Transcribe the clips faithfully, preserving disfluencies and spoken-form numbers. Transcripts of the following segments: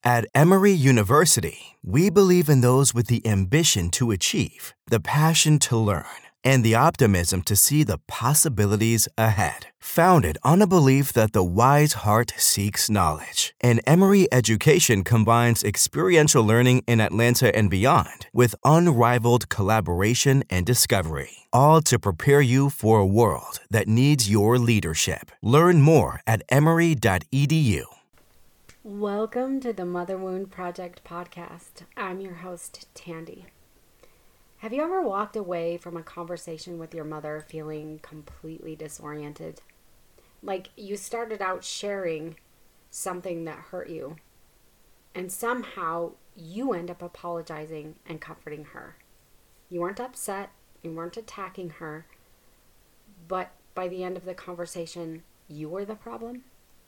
At Emory University, we believe in those with the ambition to achieve, the passion to learn, and the optimism to see the possibilities ahead. Founded on a belief that the wise heart seeks knowledge, and Emory education combines experiential learning in Atlanta and beyond with unrivaled collaboration and discovery, all to prepare you for a world that needs your leadership. Learn more at emory dot e d u. Welcome to the Mother Wound Project podcast. I'm your host, Tandy. Have you ever walked away from a conversation with your mother feeling completely disoriented? Like you started out sharing something that hurt you, and somehow you end up apologizing and comforting her. You weren't upset, you weren't attacking her, but by the end of the conversation, you were the problem?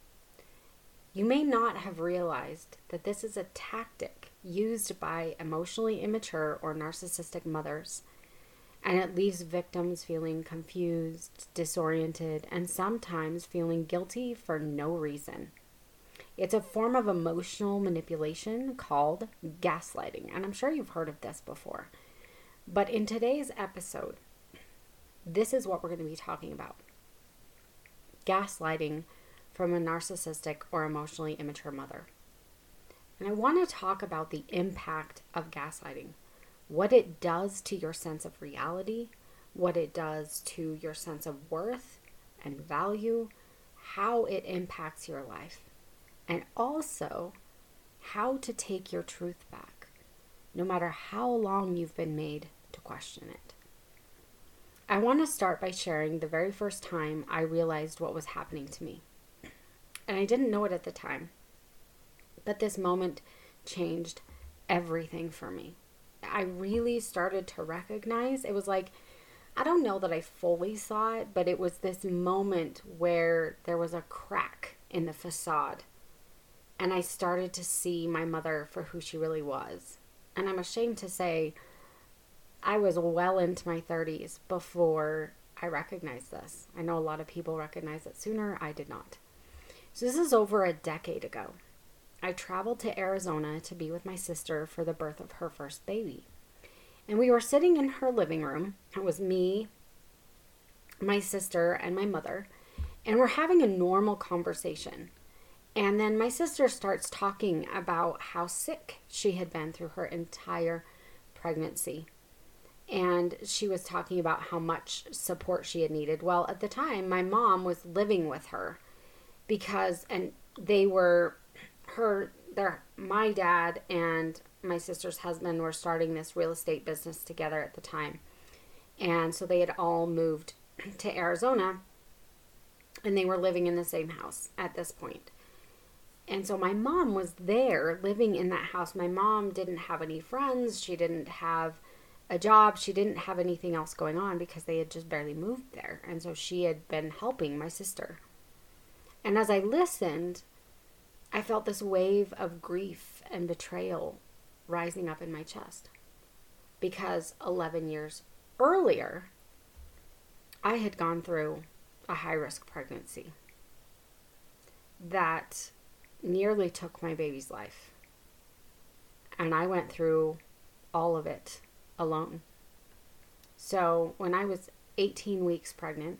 You may not have realized that this is a tactic used by emotionally immature or narcissistic mothers, and it leaves victims feeling confused, disoriented, and sometimes feeling guilty for no reason. It's a form of emotional manipulation called gaslighting, and I'm sure you've heard of this before. But in today's episode, this is what we're going to be talking about. Gaslighting from a narcissistic or emotionally immature mother. And I want to talk about the impact of gaslighting, what it does to your sense of reality, what it does to your sense of worth and value, how it impacts your life, and also how to take your truth back, no matter how long you've been made to question it. I want to start by sharing the very first time I realized what was happening to me. And I didn't know it at the time, but this moment changed everything for me. I really started to recognize, it was like, I don't know that I fully saw it, but it was this moment where there was a crack in the facade. And I started to see my mother for who she really was. And I'm ashamed to say, I was well into my thirties before I recognized this. I know a lot of people recognize it sooner. I did not. So this is over a decade ago. I traveled to Arizona to be with my sister for the birth of her first baby. And we were sitting in her living room. It was me, my sister, and my mother. And we're having a normal conversation. And then my sister starts talking about how sick she had been through her entire pregnancy. And she was talking about how much support she had needed. Well, at the time, my mom was living with her. Because, and they were, her, their, my dad and my sister's husband were starting this real estate business together at the time. And so they had all moved to Arizona and they were living in the same house at this point. And so my mom was there living in that house. My mom didn't have any friends. She didn't have a job. She didn't have anything else going on because they had just barely moved there. And so she had been helping my sister. And as I listened, I felt this wave of grief and betrayal rising up in my chest. Because eleven years earlier, I had gone through a high-risk pregnancy that nearly took my baby's life. And I went through all of it alone. So when I was eighteen weeks pregnant,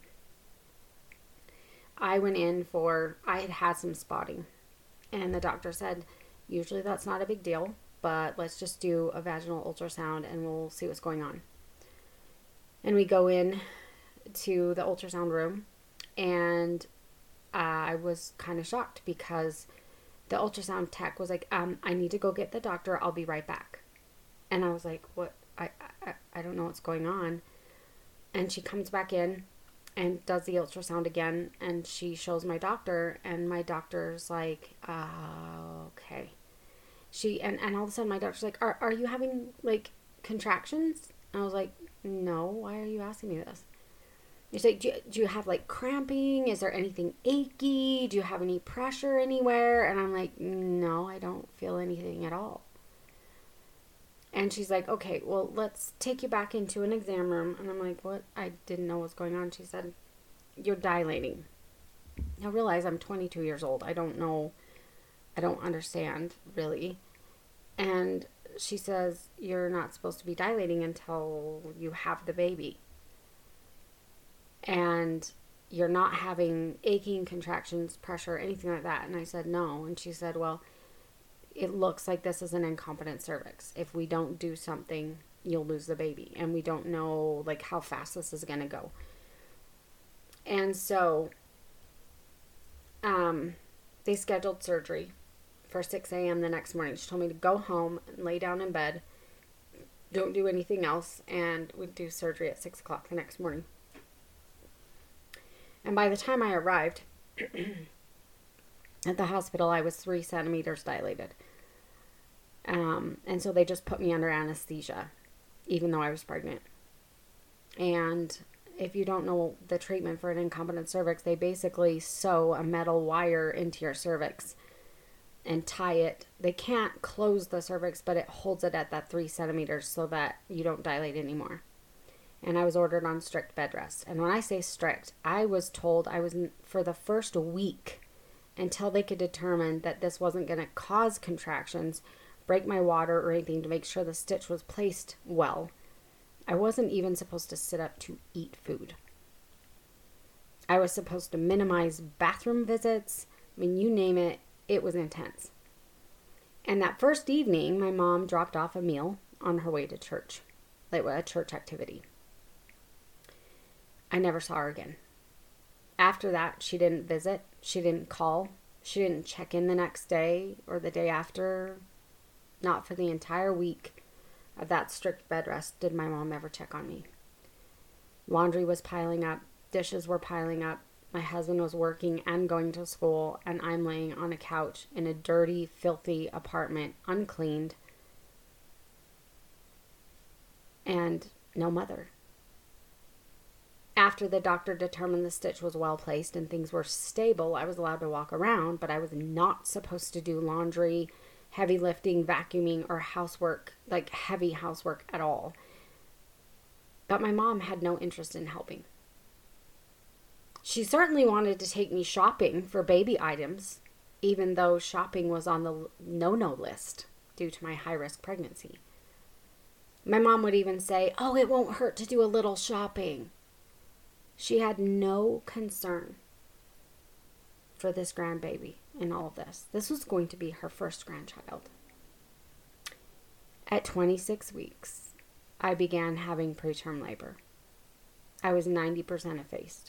I went in for, I had had some spotting. And the doctor said, usually that's not a big deal, but let's just do a vaginal ultrasound and we'll see what's going on. And we go in to the ultrasound room and uh, I was kind of shocked because the ultrasound tech was like, um, I need to go get the doctor. I'll be right back. And I was like, what? I, I, I don't know what's going on. And she comes back in and does the ultrasound again, and she shows my doctor, and my doctor's like, uh, okay. She, and, and all of a sudden my doctor's like, are, are you having, like, contractions? And I was like, no, why are you asking me this? She's like, do you, do you have, like, cramping? Is there anything achy? Do you have any pressure anywhere? And I'm like, no, I don't feel anything at all. And she's like, okay, well, let's take you back into an exam room. And I'm like, what? I didn't know what was going on. She said, you're dilating. I realize I'm twenty-two years old. I don't know I don't understand, really. And she says, you're not supposed to be dilating until you have the baby. And you're not having aching, contractions, pressure, anything like that. And I said, no. And she said, well, it looks like this is an incompetent cervix. If we don't do something, you'll lose the baby. And we don't know, like, how fast this is going to go. And so, um, they scheduled surgery for six a.m. the next morning. She told me to go home and lay down in bed. Don't do anything else. And we'd do surgery at six o'clock the next morning. And by the time I arrived at the hospital, I was three centimeters dilated. Um, and so they just put me under anesthesia, even though I was pregnant. And if you don't know the treatment for an incompetent cervix, they basically sew a metal wire into your cervix and tie it. They can't close the cervix, but it holds it at that three centimeters so that you don't dilate anymore. And I was ordered on strict bed rest. And when I say strict, I was told I was, for the first week, until they could determine that this wasn't going to cause contractions, break my water or anything, to make sure the stitch was placed well, I wasn't even supposed to sit up to eat food. I was supposed to minimize bathroom visits. I mean, you name it, it was intense. And that first evening, my mom dropped off a meal on her way to church, like a church activity. I never saw her again. After that, she didn't visit. She didn't call. She didn't check in the next day or the day after. Not for the entire week of that strict bed rest did my mom ever check on me. Laundry was piling up. Dishes were piling up. My husband was working and going to school, and I'm laying on a couch in a dirty, filthy apartment, uncleaned, and no mother. After the doctor determined the stitch was well placed and things were stable, I was allowed to walk around, but I was not supposed to do laundry, heavy lifting, vacuuming, or housework, like heavy housework at all. But my mom had no interest in helping. She certainly wanted to take me shopping for baby items, even though shopping was on the no-no list due to my high-risk pregnancy. My mom would even say, oh, it won't hurt to do a little shopping. She had no concern for this grandbaby in all of this. This was going to be her first grandchild. At twenty-six weeks, I began having preterm labor. I was ninety percent effaced.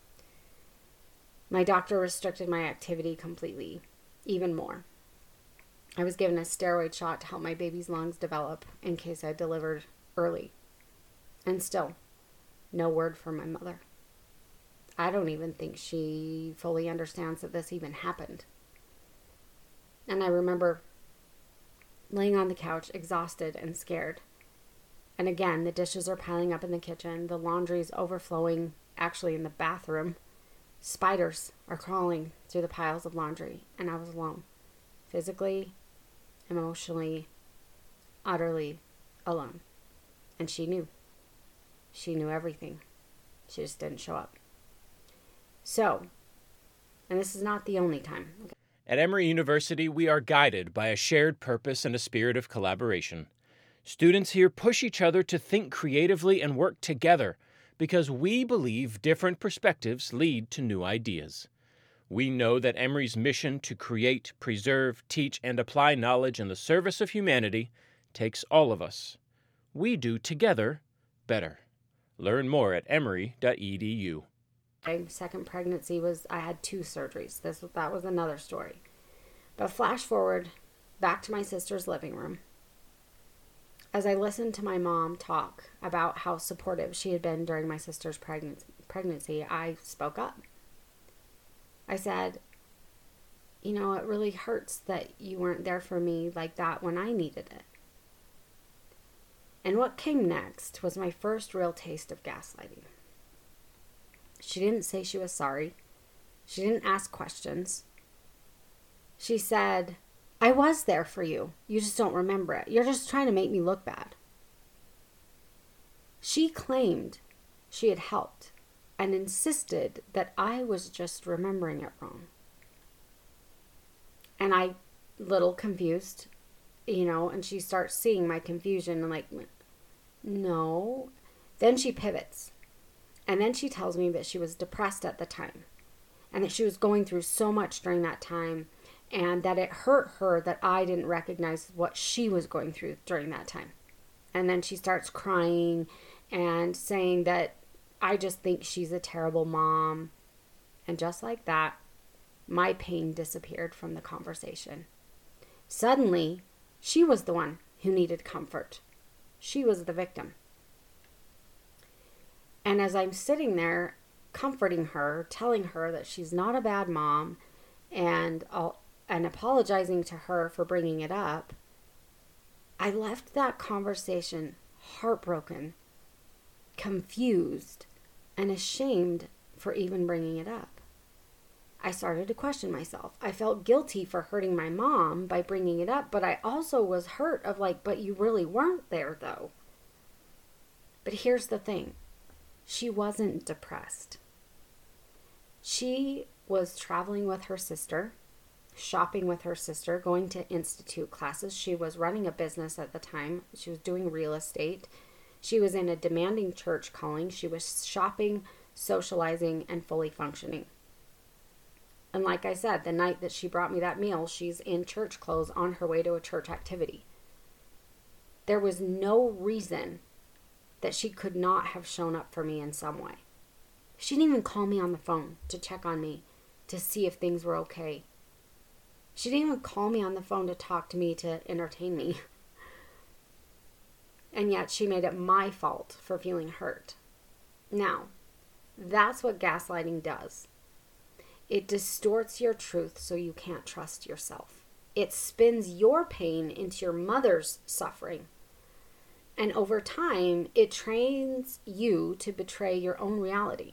My doctor restricted my activity completely, even more. I was given a steroid shot to help my baby's lungs develop in case I delivered early. And still, no word from my mother. I don't even think she fully understands that this even happened. And I remember laying on the couch, exhausted and scared. And again, the dishes are piling up in the kitchen. The laundry's overflowing, actually in the bathroom. Spiders are crawling through the piles of laundry. And I was alone. Physically, emotionally, utterly alone. And she knew. She knew everything. She just didn't show up. So, and this is not the only time. Okay. At Emory University, we are guided by a shared purpose and a spirit of collaboration. Students here push each other to think creatively and work together because we believe different perspectives lead to new ideas. We know that Emory's mission to create, preserve, teach, and apply knowledge in the service of humanity takes all of us. We do together better. Learn more at emory dot e d u. My second pregnancy was, I had two surgeries. This that was another story. But flash forward back to my sister's living room. As I listened to my mom talk about how supportive she had been during my sister's pregnancy, pregnancy, I spoke up. I said, you know, it really hurts that you weren't there for me like that when I needed it. And what came next was my first real taste of gaslighting. She didn't say she was sorry. She didn't ask questions. She said, I was there for you. You just don't remember it. You're just trying to make me look bad. She claimed she had helped and insisted that I was just remembering it wrong. And I little confused, you know, and she starts seeing my confusion and like, no. Then she pivots. And then she tells me that she was depressed at the time and that she was going through so much during that time and that it hurt her that I didn't recognize what she was going through during that time. And then she starts crying and saying that I just think she's a terrible mom. And just like that, my pain disappeared from the conversation. Suddenly, she was the one who needed comfort. She was the victim. And as I'm sitting there comforting her, telling her that she's not a bad mom, and I'll, and apologizing to her for bringing it up, I left that conversation heartbroken, confused, and ashamed for even bringing it up. I started to question myself. I felt guilty for hurting my mom by bringing it up, but I also was hurt of like, but you really weren't there though. But here's the thing. She wasn't depressed. She was traveling with her sister, shopping with her sister, going to institute classes. She was running a business at the time. She was doing real estate. She was in a demanding church calling. She was shopping, socializing, and fully functioning. And like I said, the night that she brought me that meal, she's in church clothes on her way to a church activity. There was no reason that she could not have shown up for me in some way. She didn't even call me on the phone to check on me, to see if things were okay. She didn't even call me on the phone to talk to me, to entertain me. And yet she made it my fault for feeling hurt. Now, that's what gaslighting does. It distorts your truth so you can't trust yourself. It spins your pain into your mother's suffering. And over time, it trains you to betray your own reality.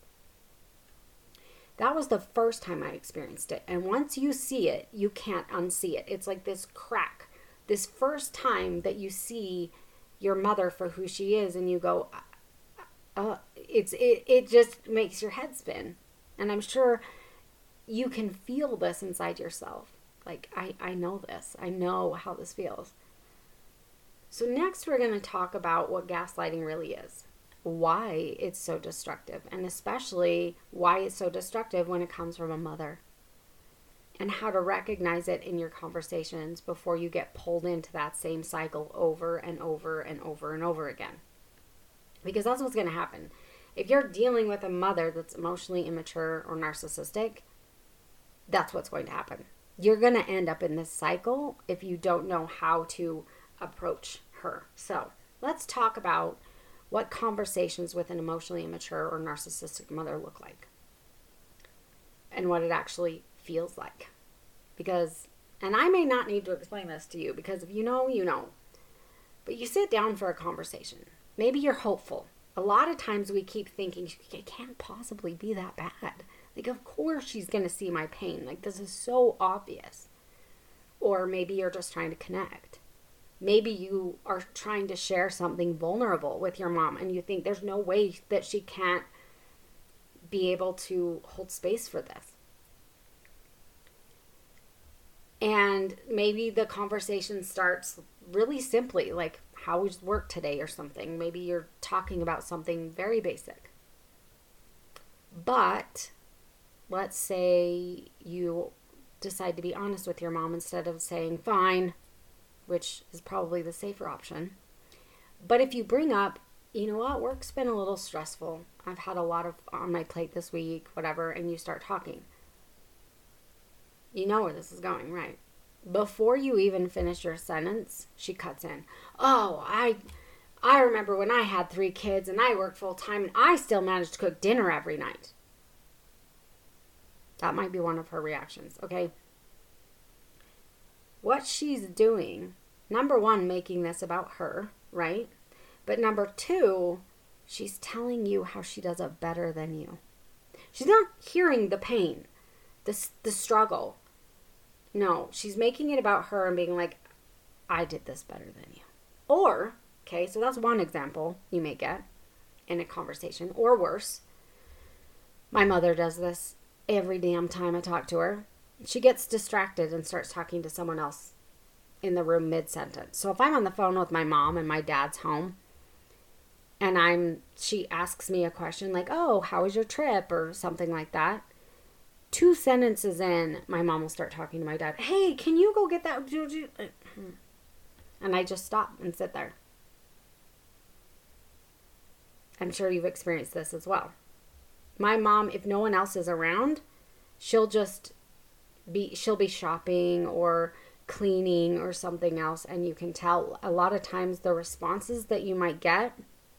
That was the first time I experienced it. And once you see it, you can't unsee it. It's like this crack. This first time that you see your mother for who she is and you go, uh, it's it, it just makes your head spin. And I'm sure you can feel this inside yourself. Like, I, I know this. I know how this feels. So next we're going to talk about what gaslighting really is, why it's so destructive, and especially why it's so destructive when it comes from a mother, and how to recognize it in your conversations before you get pulled into that same cycle over and over and over and over again. Because that's what's going to happen. If you're dealing with a mother that's emotionally immature or narcissistic, that's what's going to happen. You're going to end up in this cycle if you don't know how to approach her. So let's talk about what conversations with an emotionally immature or narcissistic mother look like and what it actually feels like. Because, and I may not need to explain this to you, because if you know, you know. But you sit down for a conversation. Maybe you're hopeful. A lot of times we keep thinking, it can't possibly be that bad. Like, of course she's going to see my pain. Like, this is so obvious. Or maybe you're just trying to connect. Maybe you are trying to share something vulnerable with your mom and you think there's no way that she can't be able to hold space for this. And maybe the conversation starts really simply, like, how was work today or something. Maybe you're talking about something very basic. But let's say you decide to be honest with your mom instead of saying, fine, which is probably the safer option. But if you bring up, you know what, work's been a little stressful. I've had a lot of on my plate this week, whatever, and you start talking. You know where this is going, right? Before you even finish your sentence, she cuts in. Oh, I I remember when I had three kids and I worked full time and I still managed to cook dinner every night. That might be one of her reactions, okay? What she's doing, number one, making this about her, right? But number two, she's telling you how she does it better than you. She's not hearing the pain, the, the struggle. No, she's making it about her and being like, I did this better than you. Or, okay, so that's one example you may get in a conversation. Or worse, my mother does this every damn time I talk to her. she gets distracted and starts talking to someone else in the room mid-sentence. So if I'm on the phone with my mom and my dad's home, and I'm, she asks me a question like, oh, how was your trip? Or something like that. Two sentences in, my mom will start talking to my dad. Hey, can you go get that? And I just stop and sit there. I'm sure you've experienced this as well. My mom, if no one else is around, she'll just be, she'll be shopping or cleaning or something else. And you can tell a lot of times the responses that you might get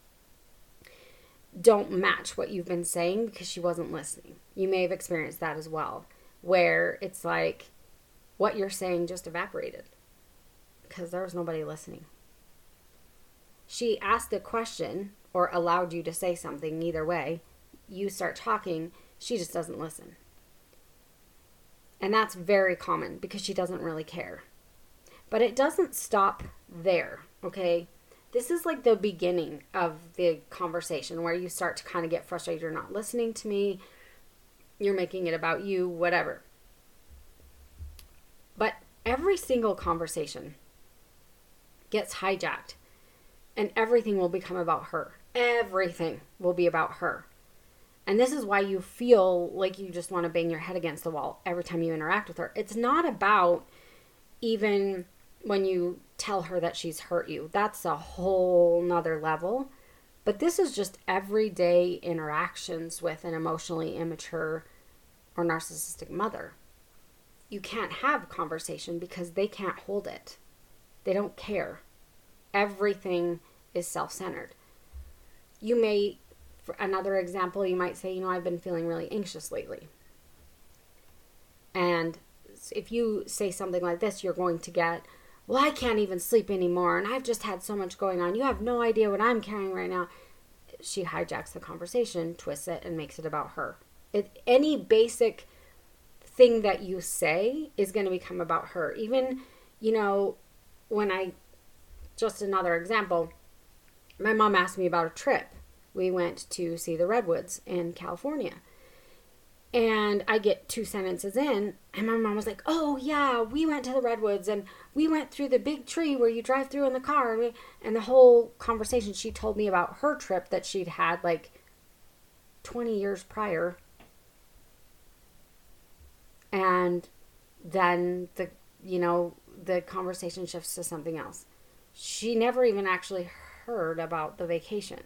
don't match what you've been saying because she wasn't listening. You may have experienced that as well, where it's like what you're saying just evaporated because there was nobody listening. She asked a question or allowed you to say something, either way. You start talking, she just doesn't listen. And that's very common because she doesn't really care. But it doesn't stop there, okay? This is like the beginning of the conversation where you start to kind of get frustrated. You're not listening to me. You're making it about you, whatever. But every single conversation gets hijacked and everything will become about her. Everything will be about her. And this is why you feel like you just want to bang your head against the wall every time you interact with her. It's not about even when you tell her that she's hurt you. That's a whole nother level. But this is just everyday interactions with an emotionally immature or narcissistic mother. You can't have conversation because they can't hold it. They don't care. Everything is self-centered. You may, for another example, you might say, you know, I've been feeling really anxious lately. And if you say something like this, you're going to get, well, I can't even sleep anymore, and I've just had so much going on. You have no idea what I'm carrying right now. She hijacks the conversation, twists it, and makes it about her. It, any basic thing that you say is going to become about her. Even, you know, when I, just another example, my mom asked me about a trip. We went to see the redwoods in California. And I get two sentences in, and my mom was like, oh, yeah, we went to the redwoods, and we went through the big tree where you drive through in the car. And, we, and the whole conversation, she told me about her trip that she'd had like twenty years prior. And then the, you know, the conversation shifts to something else. She never even actually heard about the vacation.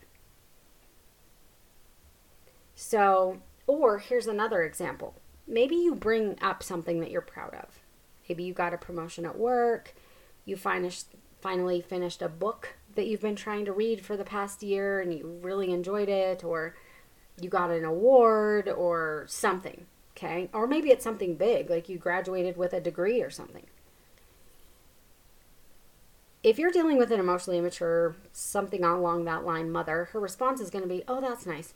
So... Or here's another example. Maybe you bring up something that you're proud of. Maybe you got a promotion at work. You finished, finally finished a book that you've been trying to read for the past year and you really enjoyed it. Or you got an award or something. Okay? Or maybe it's something big, like you graduated with a degree or something. If you're dealing with an emotionally immature, something along that line mother, her response is going to be, oh, that's nice.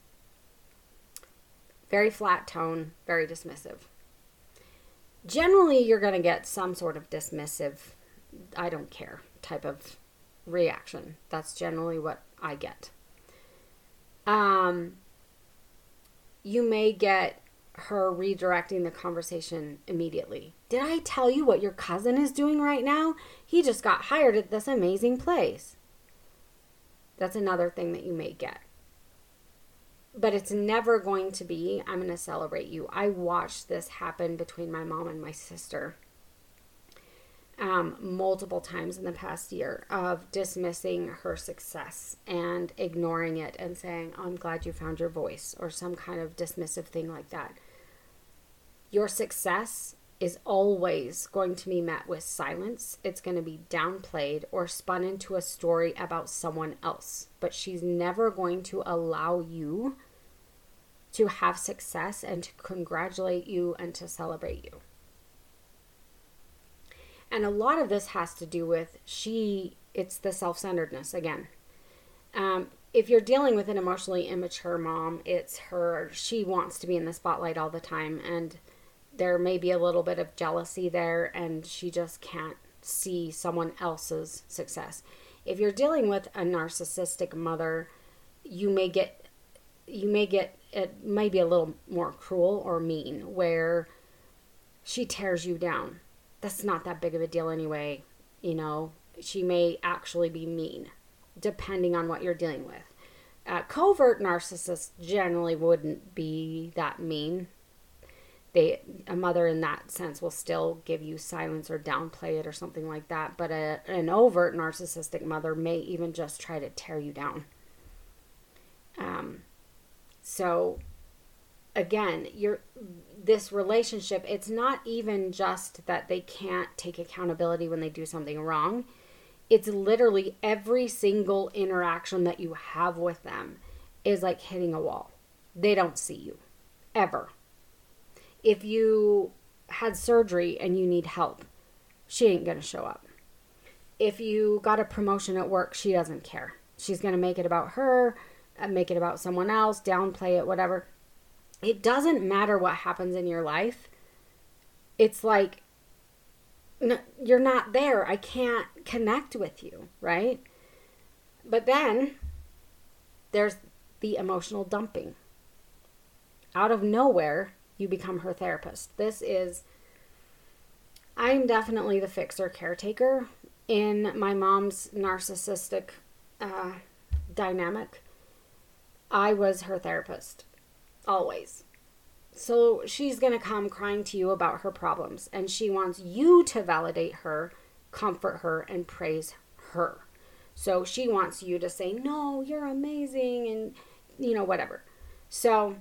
Very flat tone, very dismissive. Generally, you're going to get some sort of dismissive, I don't care type of reaction. That's generally what I get. Um, you may get her redirecting the conversation immediately. Did I tell you what your cousin is doing right now? He just got hired at this amazing place. That's another thing that you may get. But it's never going to be, I'm going to celebrate you. I watched this happen between my mom and my sister um, multiple times in the past year of dismissing her success and ignoring it and saying, oh, I'm glad you found your voice, or some kind of dismissive thing like that. Your success is always going to be met with silence. It's going to be downplayed or spun into a story about someone else. But she's never going to allow you to have success and to congratulate you and to celebrate you. And a lot of this has to do with she, it's the self-centeredness again. Um, if you're dealing with an emotionally immature mom, it's her, she wants to be in the spotlight all the time, and there may be a little bit of jealousy there, and she just can't see someone else's success. If you're dealing with a narcissistic mother, you may get, you may get, it may be a little more cruel or mean, where she tears you down. That's not that big of a deal anyway. You know, she may actually be mean, depending on what you're dealing with. Uh, covert narcissists generally wouldn't be that mean. They, a mother in that sense will still give you silence or downplay it or something like that. But a, an overt narcissistic mother may even just try to tear you down. Um, so again, you're, this relationship, it's not even just that they can't take accountability when they do something wrong. It's literally every single interaction that you have with them is like hitting a wall. They don't see you, ever. If you had surgery and you need help, she ain't going to show up. If you got a promotion at work, she doesn't care. She's going to make it about her, make it about someone else, downplay it, whatever. It doesn't matter what happens in your life. It's like, no, you're not there. I can't connect with you, right? But then there's the emotional dumping. Out of nowhere, you become her therapist. This is, I'm definitely the fixer caretaker in my mom's narcissistic uh, dynamic. I was her therapist, always. So she's going to come crying to you about her problems, and she wants you to validate her, comfort her, and praise her. So she wants you to say, no, you're amazing, and, you know, whatever. So,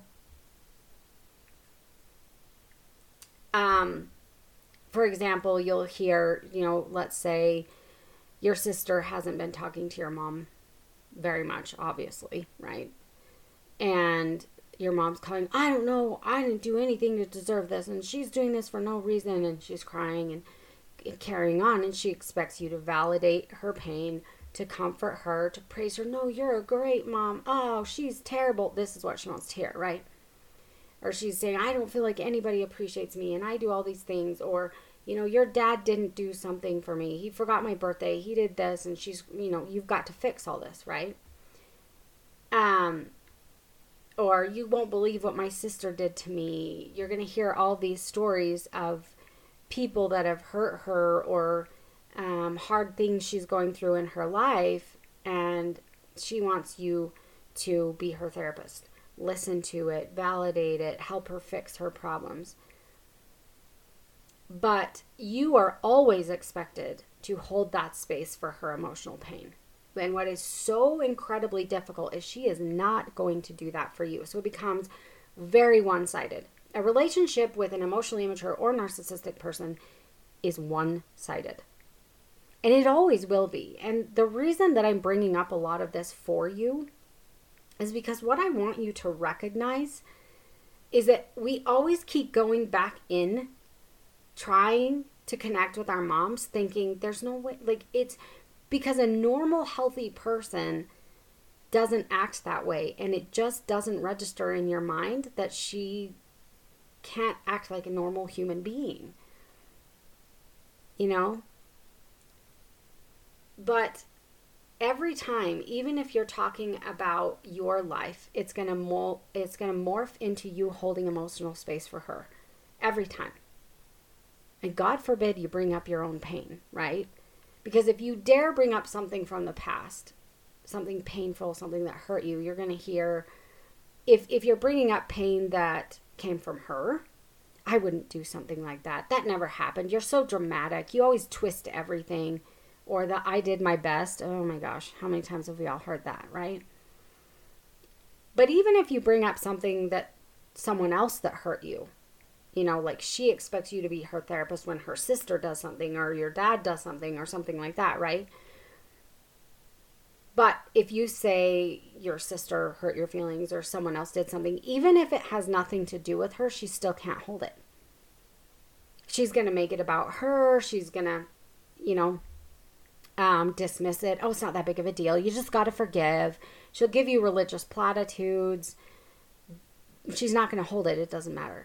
um, for example, you'll hear, you know, let's say your sister hasn't been talking to your mom very much, obviously, right? And your mom's calling, I don't know, I didn't do anything to deserve this, and she's doing this for no reason, and she's crying and, and carrying on, and she expects you to validate her pain, to comfort her, to praise her. No, you're a great mom. Oh, she's terrible. This is what she wants to hear, right? Or she's saying, I don't feel like anybody appreciates me, and I do all these things. Or, you know, your dad didn't do something for me. He forgot my birthday. He did this, and she's, you know, you've got to fix all this, right? Um, or you won't believe what my sister did to me. You're going to hear all these stories of people that have hurt her, or um, hard things she's going through in her life, and she wants you to be her therapist. Listen to it, validate it, help her fix her problems. But you are always expected to hold that space for her emotional pain. And what is so incredibly difficult is she is not going to do that for you. So it becomes very one-sided. A relationship with an emotionally immature or narcissistic person is one-sided. And it always will be. And the reason that I'm bringing up a lot of this for you is because what I want you to recognize is that we always keep going back in, trying to connect with our moms, thinking there's no way, like it's because a normal, healthy person doesn't act that way, and it just doesn't register in your mind that she can't act like a normal human being. You know? But every time, even if you're talking about your life, it's gonna mol- it's gonna morph into you holding emotional space for her. Every time. And God forbid you bring up your own pain, right? Because if you dare bring up something from the past, something painful, something that hurt you, you're going to hear, if if you're bringing up pain that came from her, I wouldn't do something like that. That never happened. You're so dramatic. You always twist everything. Or the I did my best. Oh my gosh, how many times have we all heard that, right? But even if you bring up something that someone else that hurt you, you know, like she expects you to be her therapist when her sister does something, or your dad does something, or something like that, right? But if you say your sister hurt your feelings or someone else did something, even if it has nothing to do with her, she still can't hold it. She's going to make it about her. She's going to, you know, um, dismiss it. Oh, it's not that big of a deal. You just got to forgive. She'll give you religious platitudes. She's not going to hold it. It doesn't matter.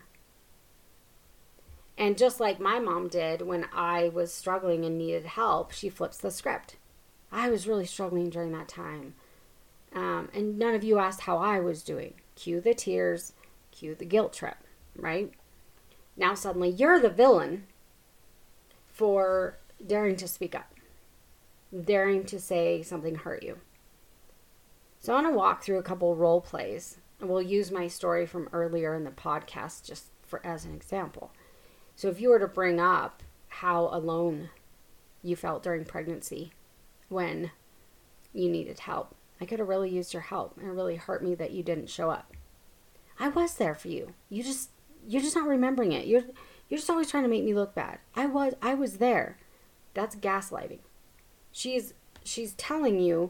And just like my mom did when I was struggling and needed help, she flips the script. I was really struggling during that time. Um, and none of you asked how I was doing. Cue the tears, cue the guilt trip, right? Now suddenly you're the villain for daring to speak up, daring to say something hurt you. So I want to walk through a couple role plays, and we'll use my story from earlier in the podcast just for as an example. So if you were to bring up how alone you felt during pregnancy when you needed help, I could have really used your help, and it really hurt me that you didn't show up. I was there for you. You just you're just not remembering it. You're you're just always trying to make me look bad. I was I was there. That's gaslighting. She's she's telling you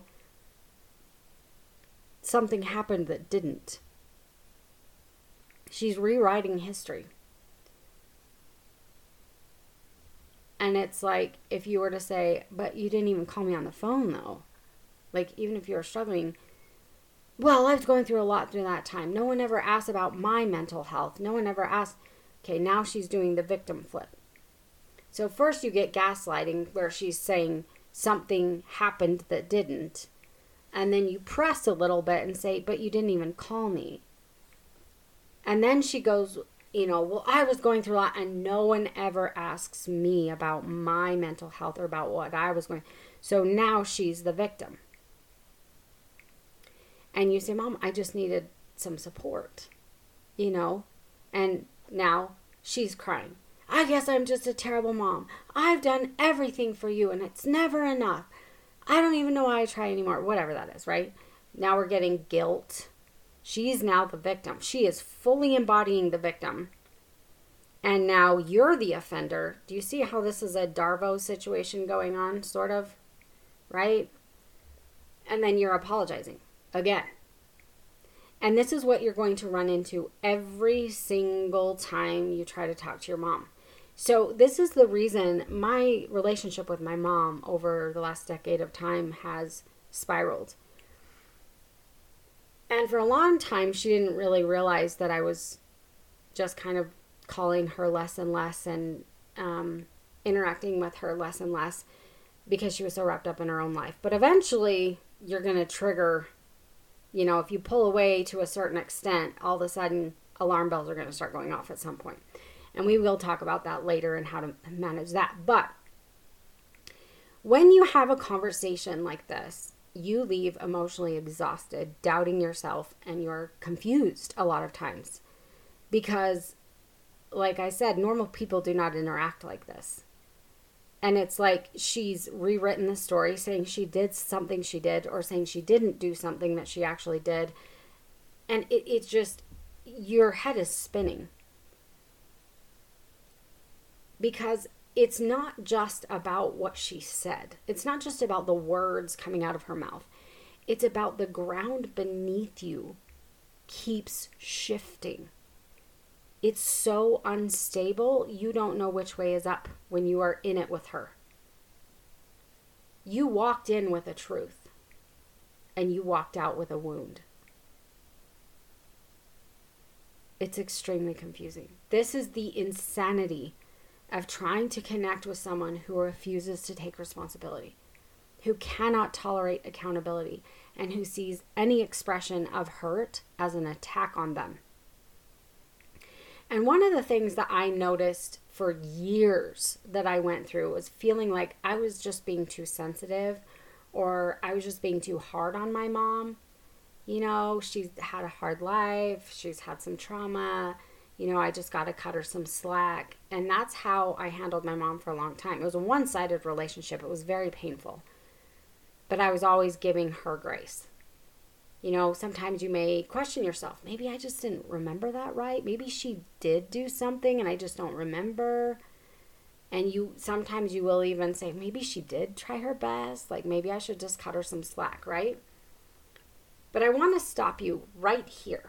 something happened that didn't. She's rewriting history. And it's like if you were to say, but you didn't even call me on the phone though. Like even if you were struggling, well, I was going through a lot through that time. No one ever asked about my mental health. No one ever asked. Okay, now she's doing the victim flip. So first you get gaslighting where she's saying something happened that didn't. And then you press a little bit and say, but you didn't even call me. And then she goes, you know, well, I was going through a lot and no one ever asks me about my mental health or about what I was going. So now she's the victim. And you say, Mom, I just needed some support, you know, and now she's crying. I guess I'm just a terrible mom. I've done everything for you and it's never enough. I don't even know why I try anymore. Whatever that is, right? Now we're getting guilt. She's now the victim. She is fully embodying the victim. And now you're the offender. Do you see how this is a Darvo situation going on, sort of? Right? And then you're apologizing. Again. And this is what you're going to run into every single time you try to talk to your mom. So this is the reason my relationship with my mom over the last decade of time has spiraled. And for a long time, she didn't really realize that I was just kind of calling her less and less and um, interacting with her less and less because she was so wrapped up in her own life. But eventually, you're going to trigger. You know, if you pull away to a certain extent, all of a sudden alarm bells are going to start going off at some point. And we will talk about that later and how to manage that. But when you have a conversation like this, you leave emotionally exhausted, doubting yourself, and you're confused a lot of times. Because, like I said, normal people do not interact like this. And it's like she's rewritten the story saying she did something she did or saying she didn't do something that she actually did. And it, it's just, your head is spinning. Because it's not just about what she said. It's not just about the words coming out of her mouth. It's about the ground beneath you keeps shifting. It's so unstable, you don't know which way is up when you are in it with her. You walked in with a truth, and you walked out with a wound. It's extremely confusing. This is the insanity of trying to connect with someone who refuses to take responsibility, who cannot tolerate accountability, and who sees any expression of hurt as an attack on them. And one of the things that I noticed for years that I went through was feeling like I was just being too sensitive, or I was just being too hard on my mom. You know, she's had a hard life. She's had some trauma. You know, I just got to cut her some slack. And that's how I handled my mom for a long time. It was a one-sided relationship. It was very painful. But I was always giving her grace. You know, sometimes you may question yourself. Maybe I just didn't remember that right. Maybe she did do something and I just don't remember. And you sometimes you will even say, maybe she did try her best. Like maybe I should just cut her some slack, right? But I want to stop you right here.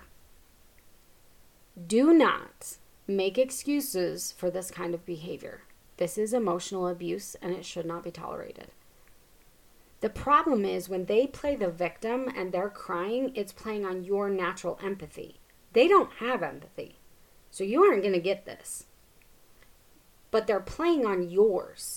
Do not make excuses for this kind of behavior. This is emotional abuse and it should not be tolerated. The problem is when they play the victim and they're crying, it's playing on your natural empathy. They don't have empathy. So you aren't going to get this. But they're playing on yours.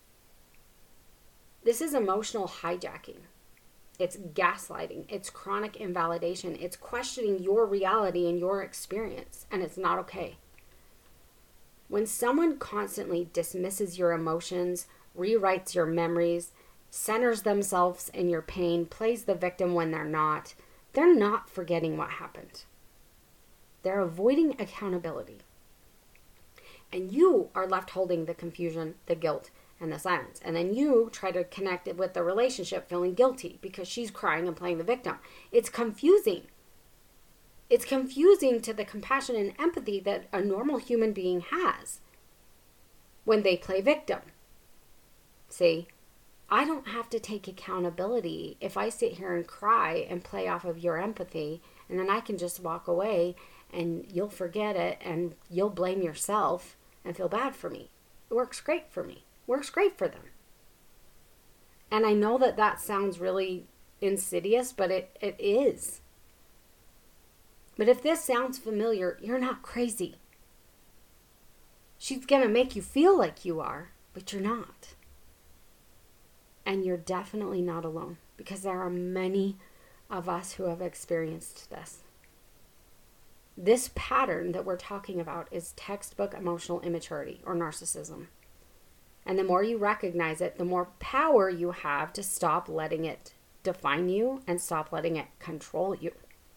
This is emotional hijacking. It's gaslighting. It's chronic invalidation. It's questioning your reality and your experience. And it's not okay. When someone constantly dismisses your emotions, rewrites your memories, centers themselves in your pain, plays the victim when they're not, they're not forgetting what happened. They're avoiding accountability. And you are left holding the confusion, the guilt, and the silence. And then you try to connect it with the relationship feeling guilty because she's crying and playing the victim. It's confusing. It's confusing to the compassion and empathy that a normal human being has when they play victim. See, I don't have to take accountability if I sit here and cry and play off of your empathy, and then I can just walk away and you'll forget it and you'll blame yourself and feel bad for me. It works great for me. It works great for them. And I know that that sounds really insidious, but it, it is. But if this sounds familiar, you're not crazy. She's going to make you feel like you are, but you're not. And you're definitely not alone, because there are many of us who have experienced this. This pattern that we're talking about is textbook emotional immaturity or narcissism. And the more you recognize it, the more power you have to stop letting it define you and stop letting it control you.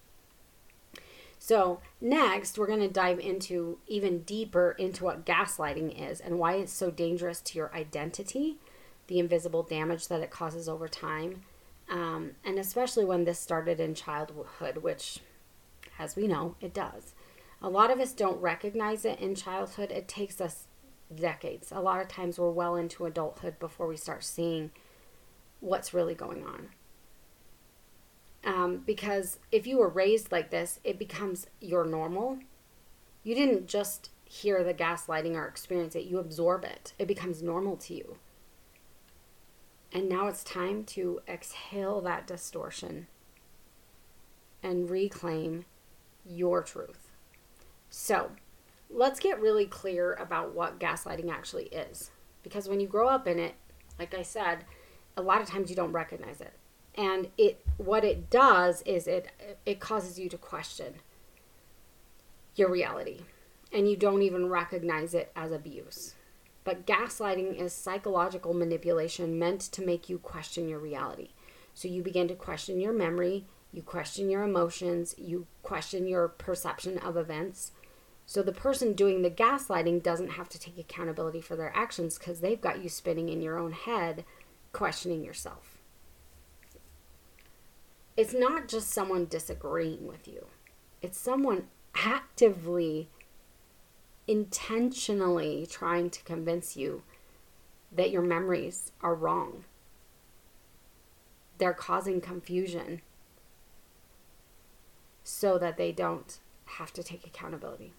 So next, we're going to dive into even deeper into what gaslighting is and why it's so dangerous to your identity, the invisible damage that it causes over time, um, and especially when this started in childhood, which, as we know, it does. A lot of us don't recognize it in childhood. It takes us decades. A lot of times we're well into adulthood before we start seeing what's really going on. Um, because if you were raised like this, it becomes your normal. You didn't just hear the gaslighting or experience it. You absorb it. It becomes normal to you. And now it's time to exhale that distortion and reclaim your truth. So let's get really clear about what gaslighting actually is. Because when you grow up in it, like I said, a lot of times you don't recognize it. And it what it does is it it causes you to question your reality. And you don't even recognize it as abuse. But gaslighting is psychological manipulation meant to make you question your reality. So you begin to question your memory, you question your emotions, you question your perception of events. So the person doing the gaslighting doesn't have to take accountability for their actions because they've got you spinning in your own head, questioning yourself. It's not just someone disagreeing with you. It's someone actively, intentionally trying to convince you that your memories are wrong. They're causing confusion so that they don't have to take accountability.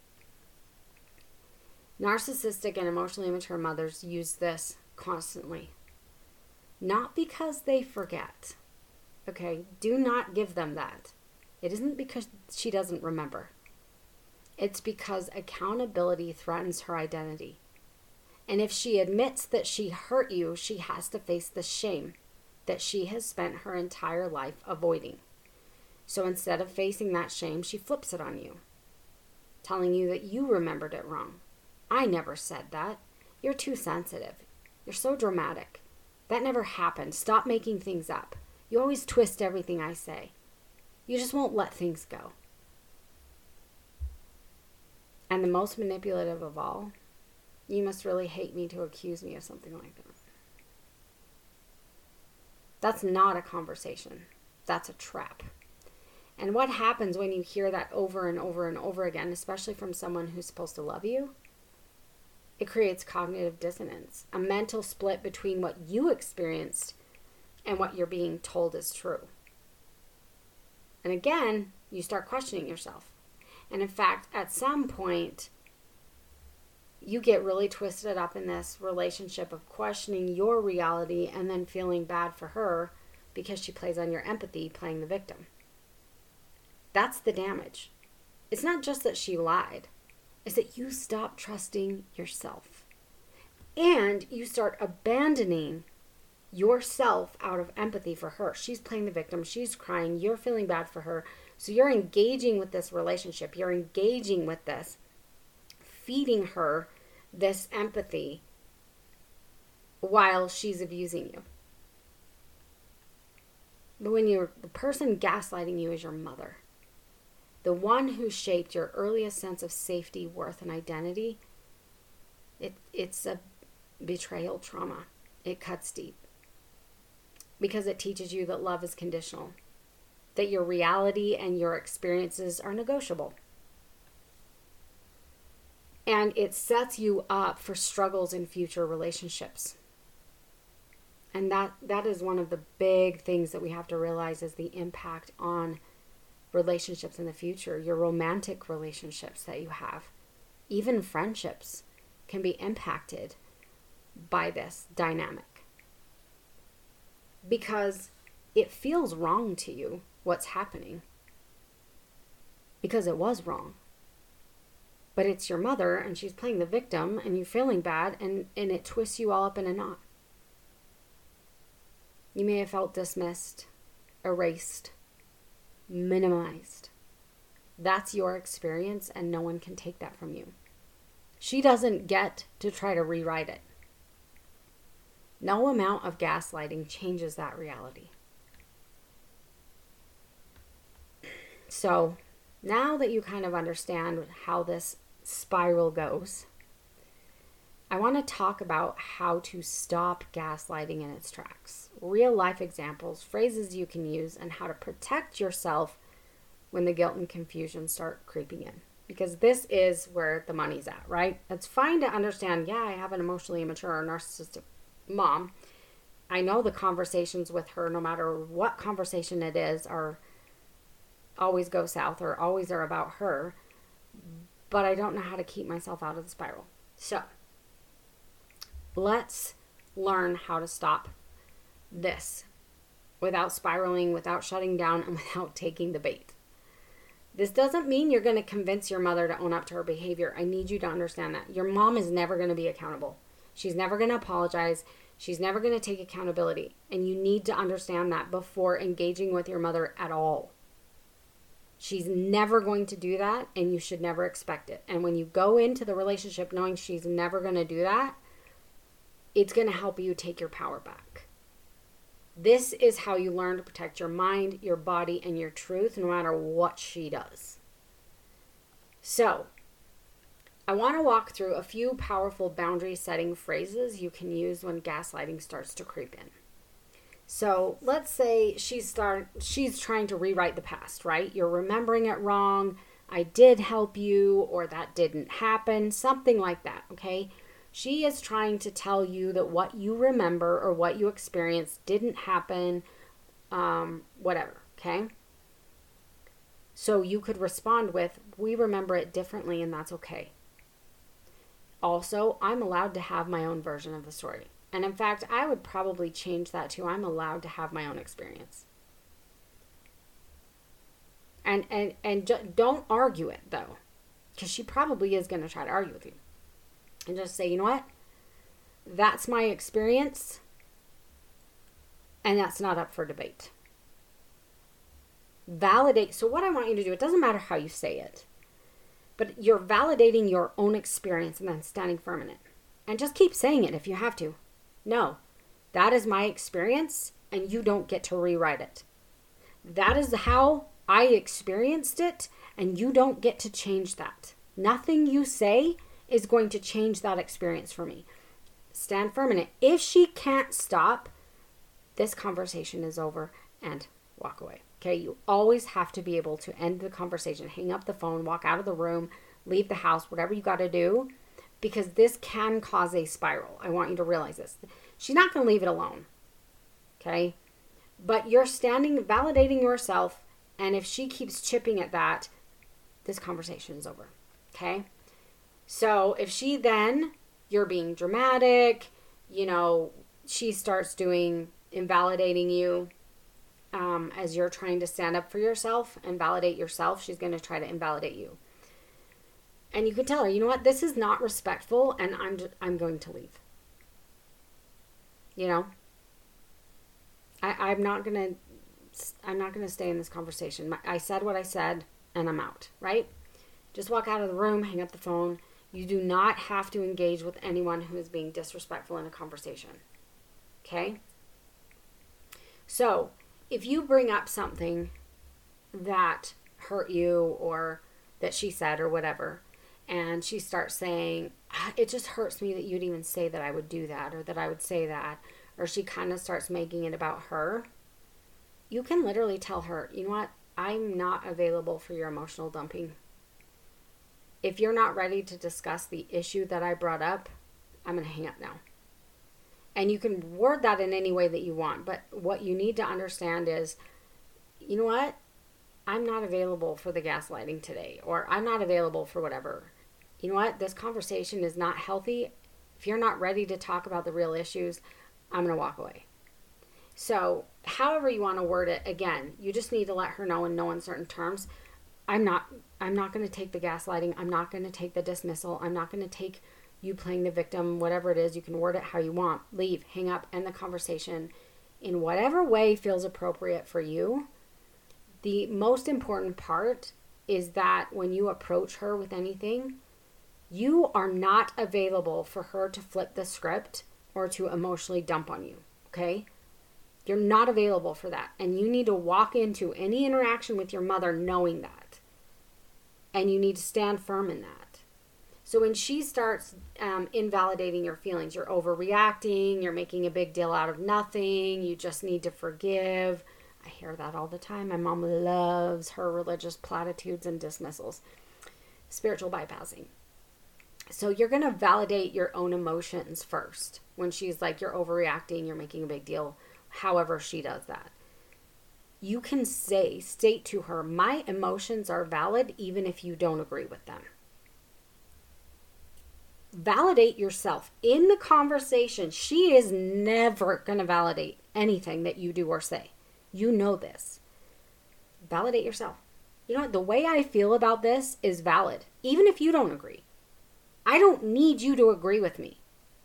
Narcissistic and emotionally immature mothers use this constantly. Not because they forget. Okay, do not give them that. It isn't because she doesn't remember. It's because accountability threatens her identity. And if she admits that she hurt you, she has to face the shame that she has spent her entire life avoiding. So instead of facing that shame, she flips it on you, telling you that you remembered it wrong. I never said that. You're too sensitive. You're so dramatic. That never happened. Stop making things up. You always twist everything I say. You just won't let things go. And the most manipulative of all, you must really hate me to accuse me of something like that. That's not a conversation. That's a trap. And what happens when you hear that over and over and over again, especially from someone who's supposed to love you? It creates cognitive dissonance, a mental split between what you experienced and what you're being told is true. And again, you start questioning yourself. And in fact, at some point, you get really twisted up in this relationship of questioning your reality and then feeling bad for her because she plays on your empathy, playing the victim. That's the damage. It's not just that she lied. It's that you stop trusting yourself. And you start abandoning yourself out of empathy for her. She's playing the victim. She's crying. You're feeling bad for her. So you're engaging with this relationship. You're engaging with this, feeding her this empathy while she's abusing you. But when you're the person gaslighting you is your mother, the one who shaped your earliest sense of safety, worth, and identity, it, it's a betrayal trauma. It cuts deep because it teaches you that love is conditional, that your reality and your experiences are negotiable. And it sets you up for struggles in future relationships. And that, that is one of the big things that we have to realize is the impact on relationships in the future. Your romantic relationships that you have, even friendships, can be impacted by this dynamic. Because it feels wrong to you what's happening. Because it was wrong. But it's your mother and she's playing the victim and you're feeling bad and, and it twists you all up in a knot. You may have felt dismissed, erased, minimized. That's your experience and no one can take that from you. She doesn't get to try to rewrite it. No amount of gaslighting changes that reality. So now that you kind of understand how this spiral goes, I want to talk about how to stop gaslighting in its tracks. Real life examples, phrases you can use, and how to protect yourself when the guilt and confusion start creeping in. Because this is where the money's at, right? It's fine to understand, yeah, I have an emotionally immature or narcissistic mom. I know the conversations with her, no matter what conversation it is, are always go south or always are about her. But I don't know how to keep myself out of the spiral. So let's learn how to stop this without spiraling, without shutting down, and without taking the bait. This doesn't mean you're going to convince your mother to own up to her behavior. I need you to understand that. Your mom is never going to be accountable. She's never going to apologize. She's never going to take accountability. And you need to understand that before engaging with your mother at all. She's never going to do that, and you should never expect it. And when you go into the relationship knowing she's never going to do that, it's going to help you take your power back. This is how you learn to protect your mind, your body, and your truth, no matter what she does. So, I want to walk through a few powerful boundary setting phrases you can use when gaslighting starts to creep in. So, let's say she's start she's trying to rewrite the past, right? You're remembering it wrong. I did help you, or that didn't happen, something like that, okay? She is trying to tell you that what you remember or what you experienced didn't happen, um, whatever, okay? So you could respond with, we remember it differently and that's okay. Also, I'm allowed to have my own version of the story. And in fact, I would probably change that to, I'm allowed to have my own experience. And, and, and ju- don't argue it though, because she probably is going to try to argue with you. And just say, you know what? That's my experience. And that's not up for debate. Validate. So what I want you to do, it doesn't matter how you say it, but you're validating your own experience and then standing firm in it. And just keep saying it if you have to. No, that is my experience and you don't get to rewrite it. That is how I experienced it and you don't get to change that. Nothing you say is going to change that experience for me. Stand firm in it. If she can't stop, this conversation is over and walk away. Okay, you always have to be able to end the conversation, hang up the phone, walk out of the room, leave the house, whatever you got to do, because this can cause a spiral. I want you to realize this. She's not going to leave it alone. Okay, but you're standing, validating yourself, and if she keeps chipping at that, this conversation is over. Okay. So if she then, you're being dramatic, you know, she starts doing, invalidating you um, as you're trying to stand up for yourself and validate yourself, she's going to try to invalidate you. And you could tell her, you know what, this is not respectful and I'm just, I'm going to leave. You know, I, I'm not going to, I'm not going to stay in this conversation. I said what I said and I'm out, right? Just walk out of the room, hang up the phone. You do not have to engage with anyone who is being disrespectful in a conversation. Okay? So, if you bring up something that hurt you or that she said or whatever, and she starts saying, it just hurts me that you'd even say that I would do that or that I would say that, or she kind of starts making it about her, you can literally tell her, you know what, I'm not available for your emotional dumping. If you're not ready to discuss the issue that I brought up, I'm going to hang up now. And you can word that in any way that you want, but what you need to understand is, you know what, I'm not available for the gaslighting today, or I'm not available for whatever. You know what, this conversation is not healthy. If you're not ready to talk about the real issues, I'm going to walk away. So however you want to word it, again, you just need to let her know in no uncertain terms, I'm not, I'm not going to take the gaslighting. I'm not going to take the dismissal. I'm not going to take you playing the victim, whatever it is. You can word it how you want. Leave, hang up, end the conversation in whatever way feels appropriate for you. The most important part is that when you approach her with anything, you are not available for her to flip the script or to emotionally dump on you, okay? You're not available for that. And you need to walk into any interaction with your mother knowing that. And you need to stand firm in that. So when she starts um, invalidating your feelings, you're overreacting, you're making a big deal out of nothing, you just need to forgive. I hear that all the time. My mom loves her religious platitudes and dismissals. Spiritual bypassing. So you're going to validate your own emotions first. When she's like, you're overreacting, you're making a big deal, however she does that. You can say, state to her, my emotions are valid even if you don't agree with them. Validate yourself. In the conversation, she is never going to validate anything that you do or say. You know this. Validate yourself. You know what? The way I feel about this is valid, even if you don't agree. I don't need you to agree with me.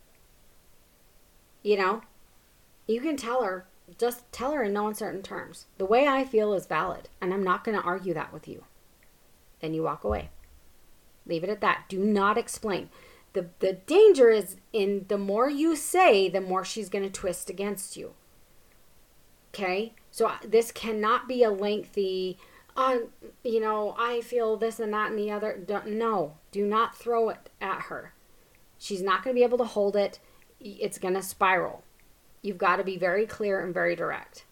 You know? You can tell her, just tell her in no uncertain terms. The way I feel is valid, and I'm not going to argue that with you. Then you walk away. Leave it at that. Do not explain. The, the danger is in the more you say, the more she's going to twist against you. Okay? So this cannot be a lengthy, uh, you know, I feel this and that and the other. Don't, no, do not throw it at her. She's not going to be able to hold it. It's going to spiral. You've got to be very clear and very direct.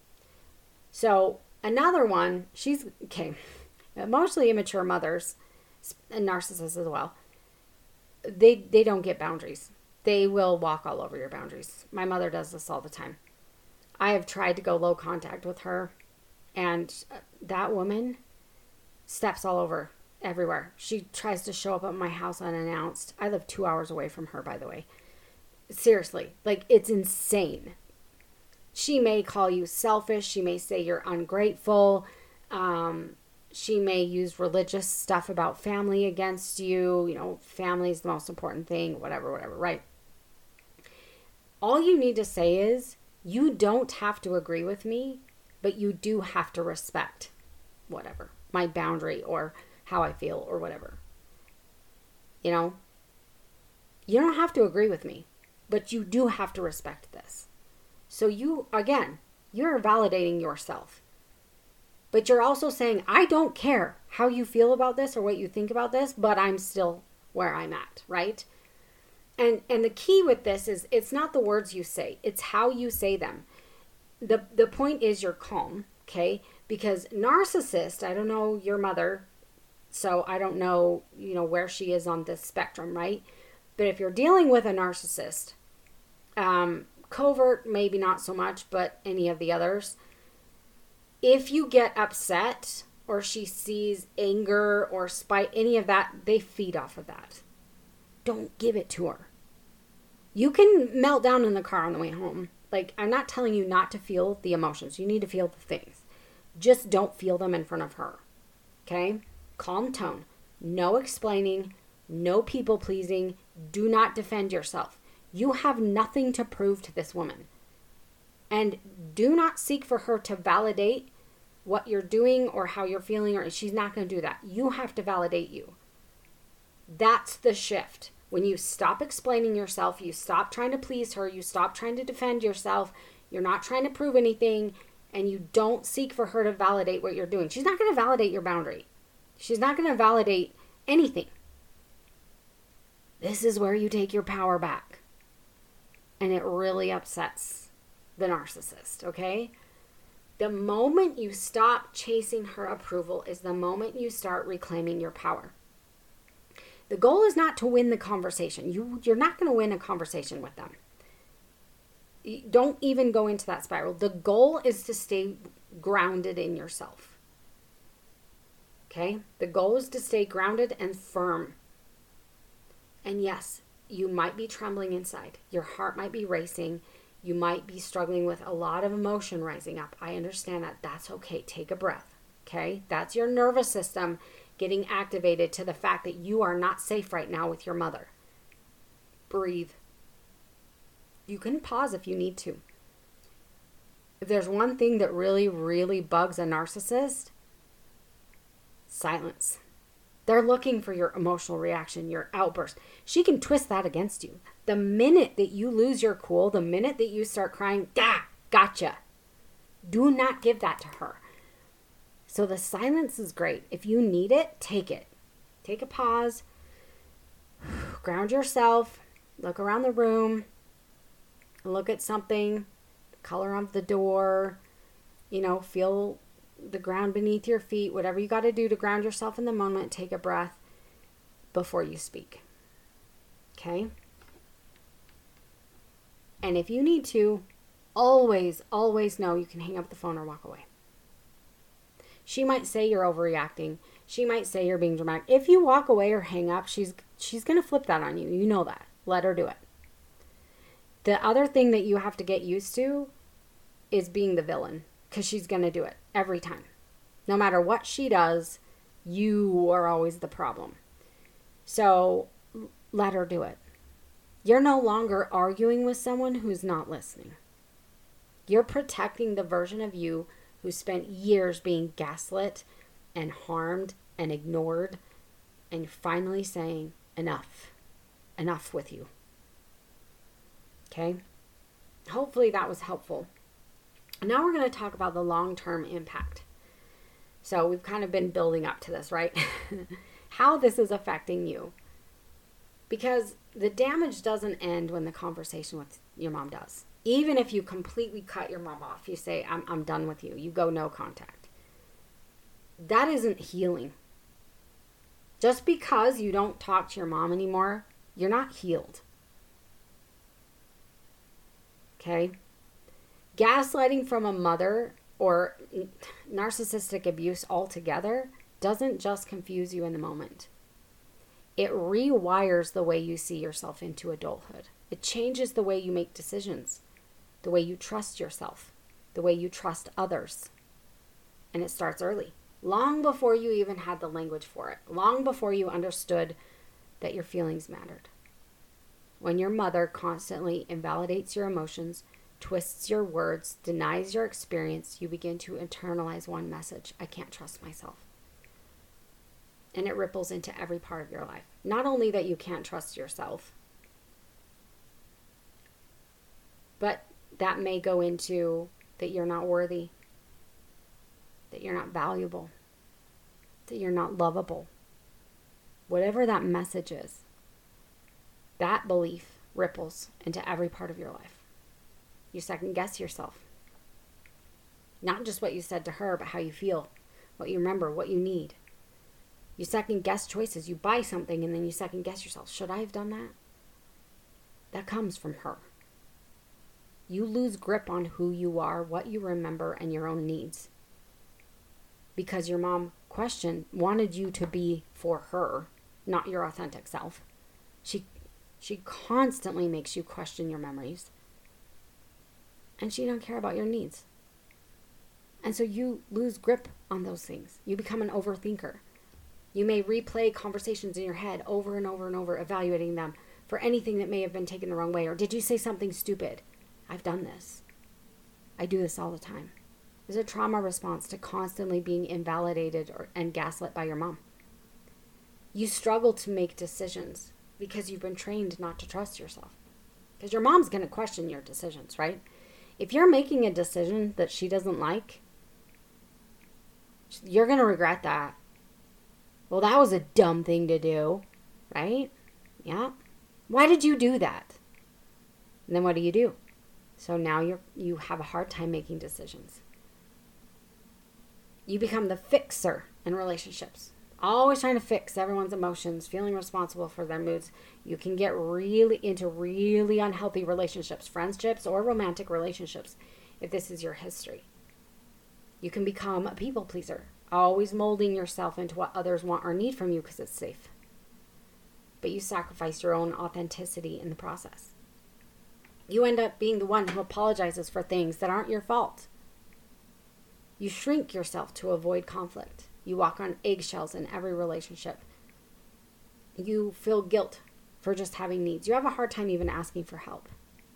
So another one, she's, okay, emotionally immature mothers and narcissists as well, they, they don't get boundaries. They will walk all over your boundaries. My mother does this all the time. I have tried to go low contact with her, and that woman steps all over everywhere. She tries to show up at my house unannounced. I live two hours away from her, by the way. Seriously, like, it's insane. She may call you selfish. She may say you're ungrateful. Um, she may use religious stuff about family against you. You know, family is the most important thing, whatever, whatever, right? All you need to say is, you don't have to agree with me, but you do have to respect whatever, my boundary or how I feel or whatever. You know, you don't have to agree with me, but you do have to respect this. So you, again, you're validating yourself. But you're also saying, I don't care how you feel about this or what you think about this, but I'm still where I'm at, right? And and the key with this is it's not the words you say, it's how you say them. The the point is you're calm, okay? Because narcissist, I don't know your mother, so I don't know, you know, where she is on this spectrum, right? But if you're dealing with a narcissist, um, covert, maybe not so much, but any of the others, if you get upset or she sees anger or spite, any of that, they feed off of that. Don't give it to her. You can melt down in the car on the way home. Like, I'm not telling you not to feel the emotions. You need to feel the things. Just don't feel them in front of her. Okay? Calm tone. No explaining. No people pleasing. Do not defend yourself. You have nothing to prove to this woman. And do not seek for her to validate what you're doing or how you're feeling, or she's not going to do that. You have to validate you. That's the shift. When you stop explaining yourself, you stop trying to please her, you stop trying to defend yourself, you're not trying to prove anything, and you don't seek for her to validate what you're doing. She's not going to validate your boundary. She's not going to validate anything. This is where you take your power back. And it really upsets the narcissist, okay? The moment you stop chasing her approval is the moment you start reclaiming your power. The goal is not to win the conversation. You, you're not going to win a conversation with them. Don't even go into that spiral. The goal is to stay grounded in yourself. Okay? The goal is to stay grounded and firm. And yes, you might be trembling inside. Your heart might be racing. You might be struggling with a lot of emotion rising up. I understand that. That's okay. Take a breath. Okay? That's your nervous system getting activated to the fact that you are not safe right now with your mother. Breathe. You can pause if you need to. If there's one thing that really, really bugs a narcissist, silence. They're looking for your emotional reaction, your outburst. She can twist that against you. The minute that you lose your cool, the minute that you start crying, ah, gotcha. Do not give that to her. So the silence is great. If you need it, take it. Take a pause. Ground yourself. Look around the room. Look at something. The color of the door. You know, feel the ground beneath your feet. Whatever you got to do to ground yourself in the moment. Take a breath before you speak. Okay? And if you need to, always, always know you can hang up the phone or walk away. She might say you're overreacting. She might say you're being dramatic. If you walk away or hang up, she's she's going to flip that on you. You know that. Let her do it. The other thing that you have to get used to is being the villain, because she's going to do it every time. No matter what she does, you are always the problem. So let her do it. You're no longer arguing with someone who's not listening. You're protecting the version of you who spent years being gaslit and harmed and ignored, and finally saying, enough, enough with you. Okay? Hopefully that was helpful. Now we're going to talk about the long-term impact. So we've kind of been building up to this, right? How this is affecting you. Because the damage doesn't end when the conversation with your mom does. Even if you completely cut your mom off, you say, I'm, I'm done with you. You go no contact. That isn't healing. Just because you don't talk to your mom anymore, you're not healed. Okay? Gaslighting from a mother or narcissistic abuse altogether doesn't just confuse you in the moment. It rewires the way you see yourself into adulthood. It changes the way you make decisions, the way you trust yourself, the way you trust others. And it starts early, long before you even had the language for it, long before you understood that your feelings mattered. When your mother constantly invalidates your emotions, twists your words, denies your experience, you begin to internalize one message: I can't trust myself. And it ripples into every part of your life. Not only that you can't trust yourself, but that may go into that you're not worthy, that you're not valuable, that you're not lovable. Whatever that message is, that belief ripples into every part of your life. You second guess yourself. Not just what you said to her, but how you feel, what you remember, what you need. You second guess choices. You buy something and then you second guess yourself. Should I have done that? That comes from her. You lose grip on who you are, what you remember, and your own needs. Because your mom questioned, wanted you to be for her, not your authentic self. She, she constantly makes you question your memories. And she don't care about your needs. And so you lose grip on those things. You become an overthinker. You may replay conversations in your head over and over and over, evaluating them for anything that may have been taken the wrong way. Or did you say something stupid? I've done this. I do this all the time. There's a trauma response to constantly being invalidated or, and gaslit by your mom. You struggle to make decisions because you've been trained not to trust yourself. Because your mom's going to question your decisions, right? If you're making a decision that she doesn't like, you're going to regret that. Well, that was a dumb thing to do, right? Yeah. Why did you do that? And then what do you do? So now you're you have a hard time making decisions. You become the fixer in relationships. Always trying to fix everyone's emotions, feeling responsible for their moods. You can get really into really unhealthy relationships, friendships, or romantic relationships if this is your history. You can become a people pleaser, always molding yourself into what others want or need from you because it's safe. But you sacrifice your own authenticity in the process. You end up being the one who apologizes for things that aren't your fault. You shrink yourself to avoid conflict. You walk on eggshells in every relationship. You feel guilt for just having needs. You have a hard time even asking for help.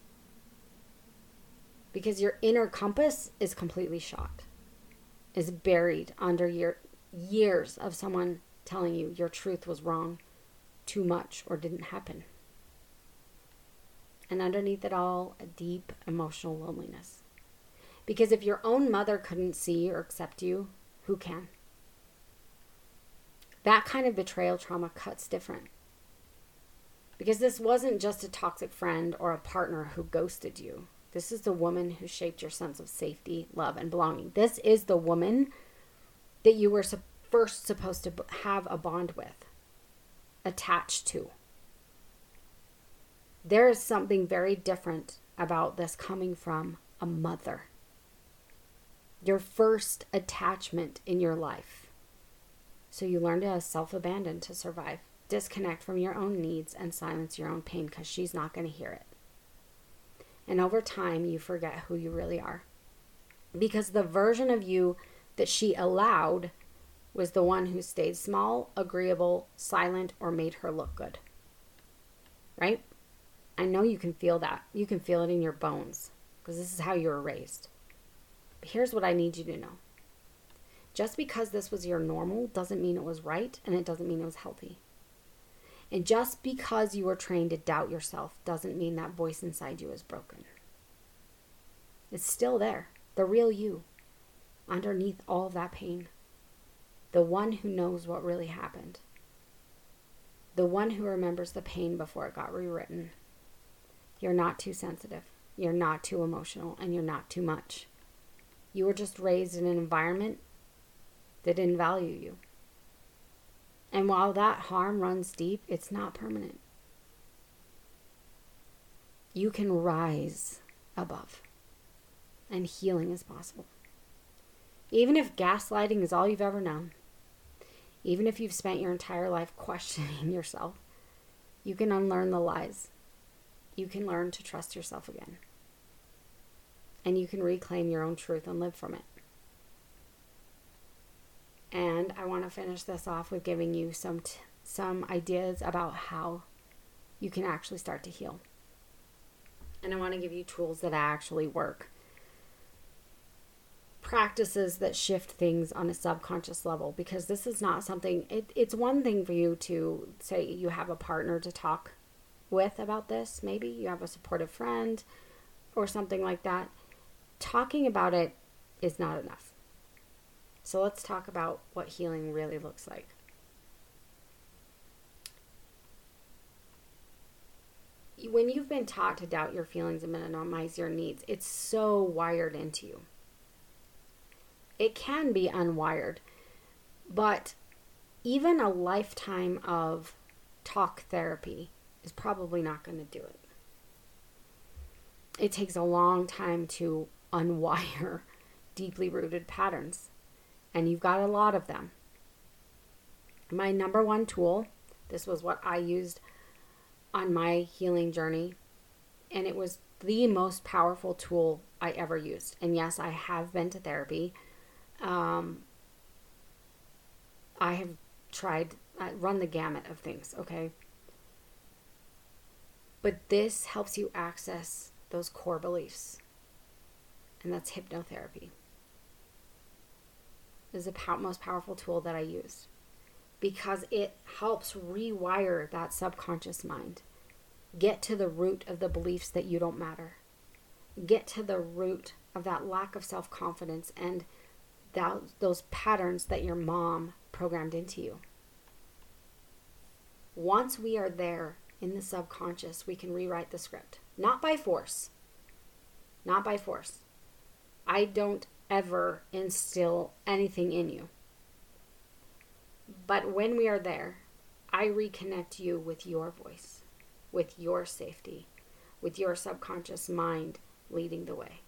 Because your inner compass is completely shot. Is buried under your years of someone telling you your truth was wrong, too much, or didn't happen. And underneath it all, a deep emotional loneliness. Because if your own mother couldn't see or accept you, who can? That kind of betrayal trauma cuts different. Because this wasn't just a toxic friend or a partner who ghosted you. This is the woman who shaped your sense of safety, love, and belonging. This is the woman that you were su- first supposed to b- have a bond with, attached to. There is something very different about this coming from a mother. Your first attachment in your life. So you learn to self-abandon to survive. Disconnect from your own needs and silence your own pain because she's not going to hear it. And over time, you forget who you really are. Because the version of you that she allowed was the one who stayed small, agreeable, silent, or made her look good. Right? I know you can feel that. You can feel it in your bones because this is how you were raised. But here's what I need you to know. Just because this was your normal doesn't mean it was right, and it doesn't mean it was healthy. And just because you were trained to doubt yourself doesn't mean that voice inside you is broken. It's still there, the real you, underneath all of that pain. The one who knows what really happened. The one who remembers the pain before it got rewritten. You're not too sensitive, you're not too emotional, and you're not too much. You were just raised in an environment that didn't value you. And while that harm runs deep, it's not permanent. You can rise above, and healing is possible. Even if gaslighting is all you've ever known, even if you've spent your entire life questioning yourself, you can unlearn the lies. You can learn to trust yourself again. And you can reclaim your own truth and live from it. And I want to finish this off with giving you some t- some ideas about how you can actually start to heal. And I want to give you tools that actually work. Practices that shift things on a subconscious level, because this is not something, it, it's one thing for you to say you have a partner to talk with about this. Maybe you have a supportive friend or something like that. Talking about it is not enough. So let's talk about what healing really looks like. When you've been taught to doubt your feelings and minimize your needs, it's so wired into you. It can be unwired, but even a lifetime of talk therapy is probably not going to do it. It takes a long time to unwire deeply rooted patterns. And you've got a lot of them. My number one tool, this was what I used on my healing journey, and it was the most powerful tool I ever used. And yes, I have been to therapy. Um, I have tried, I run the gamut of things, okay? But this helps you access those core beliefs. And that's hypnotherapy. Is the pow- most powerful tool that I used. because it helps rewire that subconscious mind. Get to the root of the beliefs that you don't matter. Get to the root of that lack of self-confidence and that, those patterns that your mom programmed into you. Once we are there in the subconscious, we can rewrite the script. Not by force. Not by force. I don't ever instill anything in you. But when we are there, I reconnect you with your voice, with your safety, with your subconscious mind leading the way.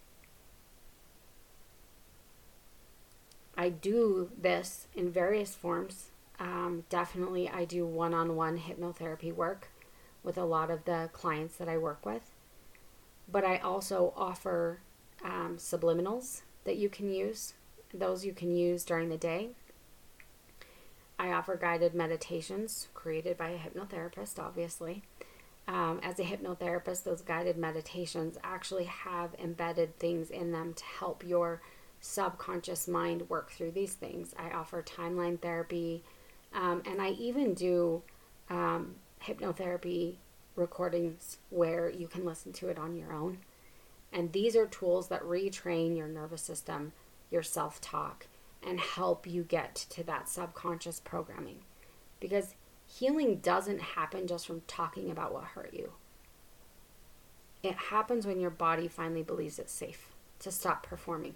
I do this in various forms. Um, definitely I do one-on-one hypnotherapy work with a lot of the clients that I work with. But I also offer um, subliminals that you can use. Those you can use during the day. I offer guided meditations created by a hypnotherapist, obviously. Um, as a hypnotherapist, those guided meditations actually have embedded things in them to help your subconscious mind work through these things. I offer timeline therapy, um, and I even do um, hypnotherapy recordings where you can listen to it on your own. And these are tools that retrain your nervous system, your self-talk, and help you get to that subconscious programming. Because healing doesn't happen just from talking about what hurt you. It happens when your body finally believes it's safe to stop performing.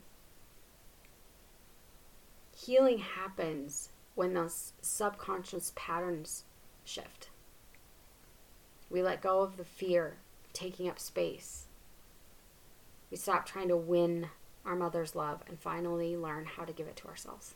Healing happens when those subconscious patterns shift. We let go of the fear of taking up space. We stop trying to win our mother's love and finally learn how to give it to ourselves.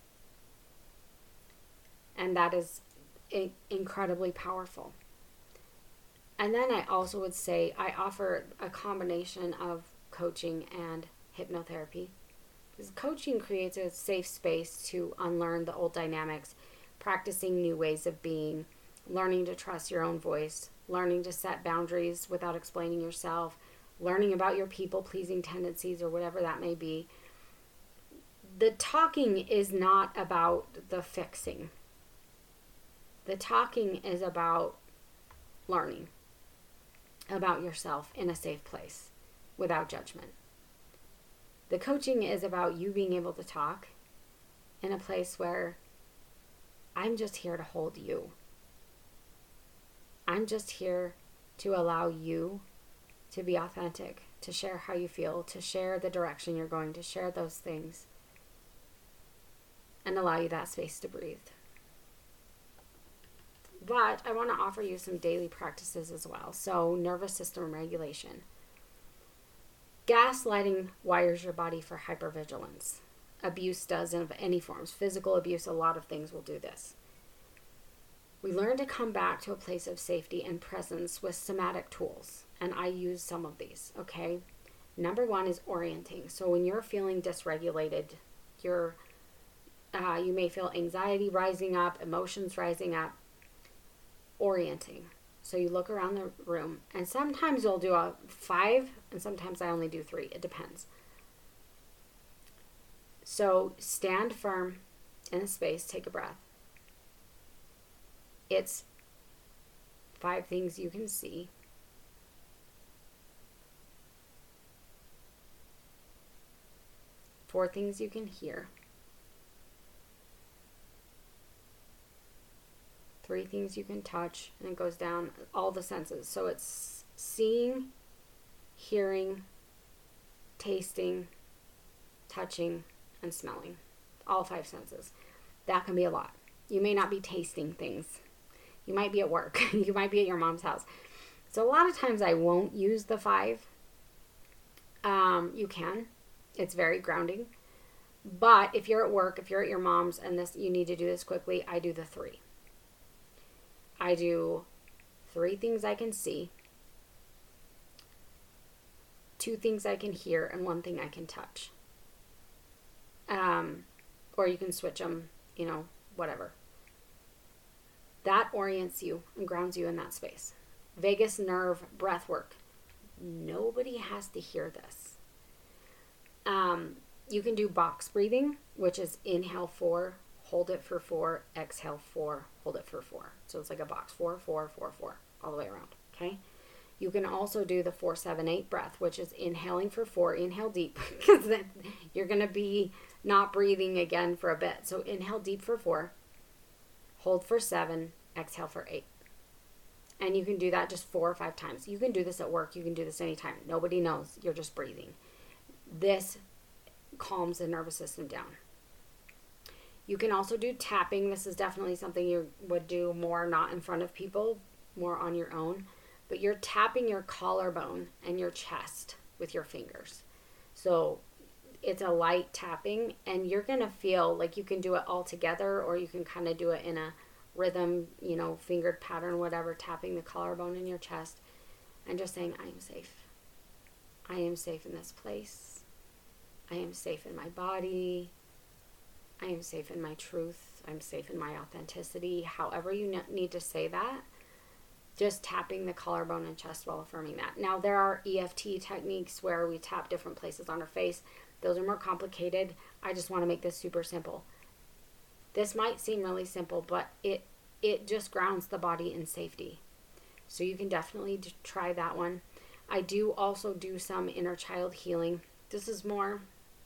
And that is i- incredibly powerful. And then I also would say I offer a combination of coaching and hypnotherapy. Because coaching creates a safe space to unlearn the old dynamics, practicing new ways of being, learning to trust your own voice, learning to set boundaries without explaining yourself, learning about your people-pleasing tendencies or whatever that may be. The talking is not about the fixing. The talking is about learning about yourself in a safe place without judgment. The coaching is about you being able to talk in a place where I'm just here to hold you. I'm just here to allow you to be authentic, to share how you feel, to share the direction you're going, to share those things, and allow you that space to breathe. But I want to offer you some daily practices as well. So, nervous system regulation. Gaslighting wires your body for hypervigilance. Abuse does of any forms. Physical abuse, a lot of things will do this. We learn to come back to a place of safety and presence with somatic tools. And I use some of these, okay? Number one is orienting. So when you're feeling dysregulated, you're, uh, you may feel anxiety rising up, emotions rising up. Orienting. So you look around the room, and sometimes you'll do a five, and sometimes I only do three. It depends. So stand firm in a space, take a breath. It's five things you can see. Four things you can hear. Three things you can touch, and it goes down all the senses. So it's seeing, hearing, tasting, touching, and smelling. All five senses. That can be a lot. You may not be tasting things. You might be at work. You might be at your mom's house. So a lot of times I won't use the five. Um, you can. It's very grounding. But if you're at work, if you're at your mom's and this you need to do this quickly, I do the three. I do three things I can see, two things I can hear, and one thing I can touch. Um, or you can switch them, you know, whatever. That orients you and grounds you in that space. Vagus nerve breath work. Nobody has to hear this. Um, you can do box breathing, which is inhale four, hold it for four, exhale four, hold it for four. So it's like a box, four, four, four, four, all the way around, okay? You can also do the four, seven, eight breath, which is inhaling for four, inhale deep, because then you're going to be not breathing again for a bit. So inhale deep for four, hold for seven, exhale for eight. And you can do that just four or five times. You can do this at work. You can do this anytime. Nobody knows. You're just breathing. This calms the nervous system down. You can also do tapping. This is definitely something you would do more not in front of people, more on your own. But you're tapping your collarbone and your chest with your fingers. So it's a light tapping, and you're going to feel like you can do it all together, or you can kind of do it in a rhythm, you know, fingered pattern, whatever, tapping the collarbone in your chest and just saying, I am safe. I am safe in this place. I am safe in my body. I am safe in my truth. I'm safe in my authenticity. However you need to say that, just tapping the collarbone and chest while affirming that. Now, there are E F T techniques where we tap different places on our face. Those are more complicated. I just want to make this super simple. This might seem really simple, but it it just grounds the body in safety. So you can definitely try that one. I do also do some inner child healing. This is more,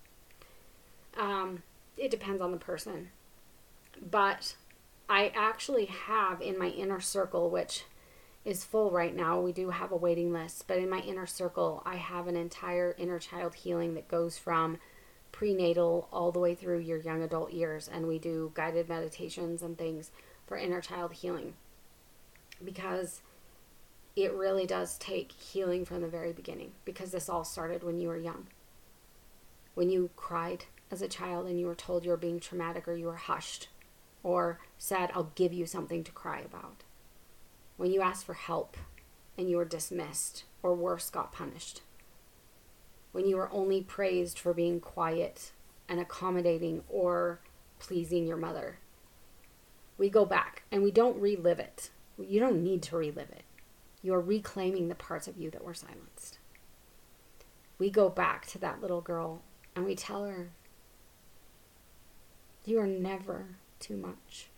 um, it depends on the person. But I actually have in my inner circle, which is full right now. We do have a waiting list, but in my inner circle, I have an entire inner child healing that goes from prenatal all the way through your young adult years, and we do guided meditations and things for inner child healing, because it really does take healing from the very beginning, because this all started when you were young, when you cried as a child and you were told you were being traumatic, or you were hushed or said, I'll give you something to cry about, when you asked for help and you were dismissed, or worse, got punished, when you were only praised for being quiet and accommodating or pleasing your mother. We go back and we don't relive it. You don't need to relive it. You're reclaiming the parts of you that were silenced. We go back to that little girl and we tell her, you are never too much.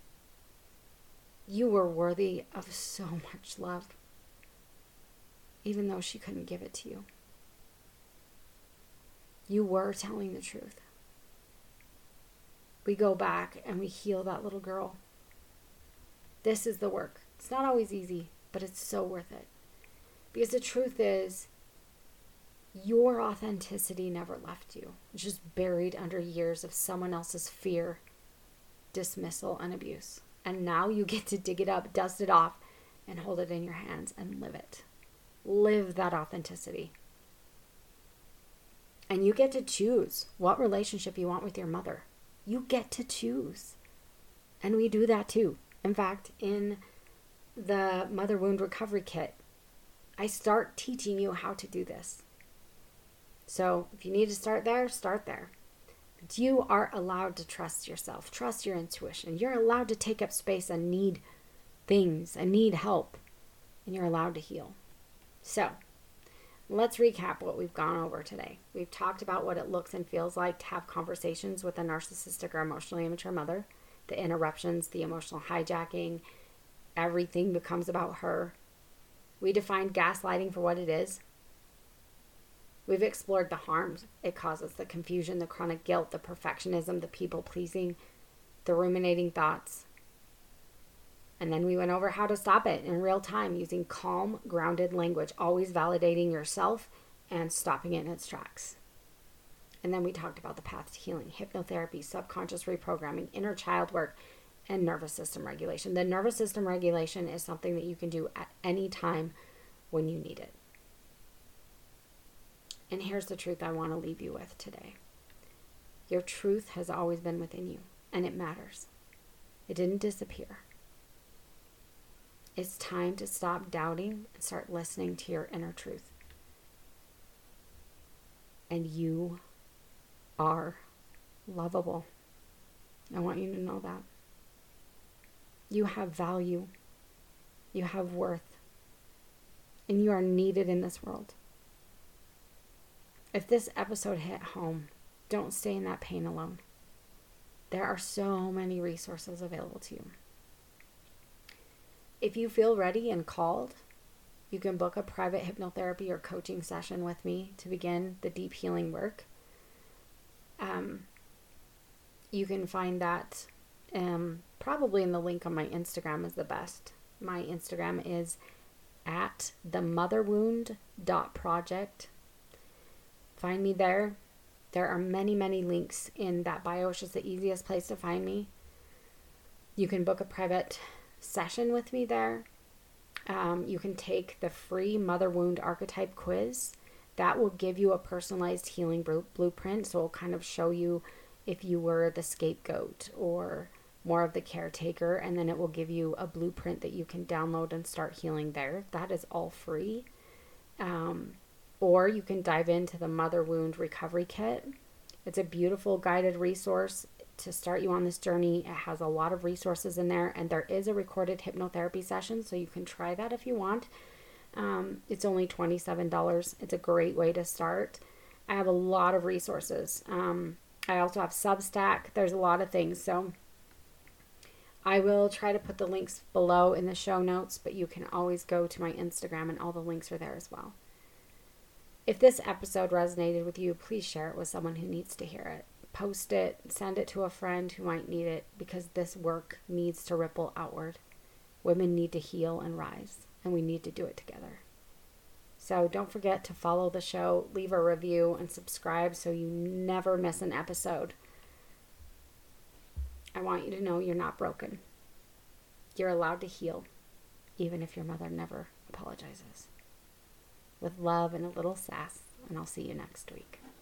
You were worthy of so much love, even though she couldn't give it to you. You were telling the truth. We go back and we heal that little girl. This is the work. It's not always easy, but it's so worth it. Because the truth is, your authenticity never left you. It's just buried under years of someone else's fear, dismissal, and abuse. And now you get to dig it up, dust it off, and hold it in your hands and live it. Live that authenticity. And you get to choose what relationship you want with your mother. You get to choose. And we do that too. In fact, in the Mother Wound Recovery Kit, I start teaching you how to do this. So if you need to start there, start there. But you are allowed to trust yourself, trust your intuition. You're allowed to take up space and need things and need help. And you're allowed to heal. So let's recap what we've gone over today. We've talked about what it looks and feels like to have conversations with a narcissistic or emotionally immature mother, the interruptions, the emotional hijacking, everything becomes about her. We defined gaslighting for what it is. We've explored the harms it causes, the confusion, the chronic guilt, the perfectionism, the people-pleasing, the ruminating thoughts. And then we went over how to stop it in real time using calm, grounded language, always validating yourself and stopping it in its tracks. And then we talked about the path to healing, hypnotherapy, subconscious reprogramming, inner child work, and nervous system regulation. The nervous system regulation is something that you can do at any time when you need it. And here's the truth I want to leave you with today. Your truth has always been within you, and it matters. It didn't disappear. It's time to stop doubting and start listening to your inner truth. And you are lovable. I want you to know that. You have value. You have worth. And you are needed in this world. If this episode hit home, don't stay in that pain alone. There are so many resources available to you. If you feel ready and called, you can book a private hypnotherapy or coaching session with me to begin the deep healing work. Um, you can find that um, probably in the link on my Instagram is the best. My Instagram is at themotherwound.project. Find me there. There are many, many links in that bio. It's just the easiest place to find me. You can book a private session with me there. Um, you can take the free Mother Wound Archetype quiz. That will give you a personalized healing blueprint. So it'll kind of show you if you were the scapegoat or more of the caretaker. And then it will give you a blueprint that you can download and start healing there. That is all free. Um, or you can dive into the Mother Wound Recovery Kit. It's a beautiful guided resource to start you on this journey. It has a lot of resources in there, and there is a recorded hypnotherapy session, so you can try that if you want. Um, it's only twenty-seven dollars. It's a great way to start. I have a lot of resources. Um, I also have Substack. There's a lot of things, so I will try to put the links below in the show notes, but you can always go to my Instagram, and all the links are there as well. If this episode resonated with you, please share it with someone who needs to hear it. Post it, send it to a friend who might need it, because this work needs to ripple outward. Women need to heal and rise, and we need to do it together. So don't forget to follow the show, leave a review, and subscribe so you never miss an episode. I want you to know you're not broken. You're allowed to heal, even if your mother never apologizes. With love and a little sass, and I'll see you next week.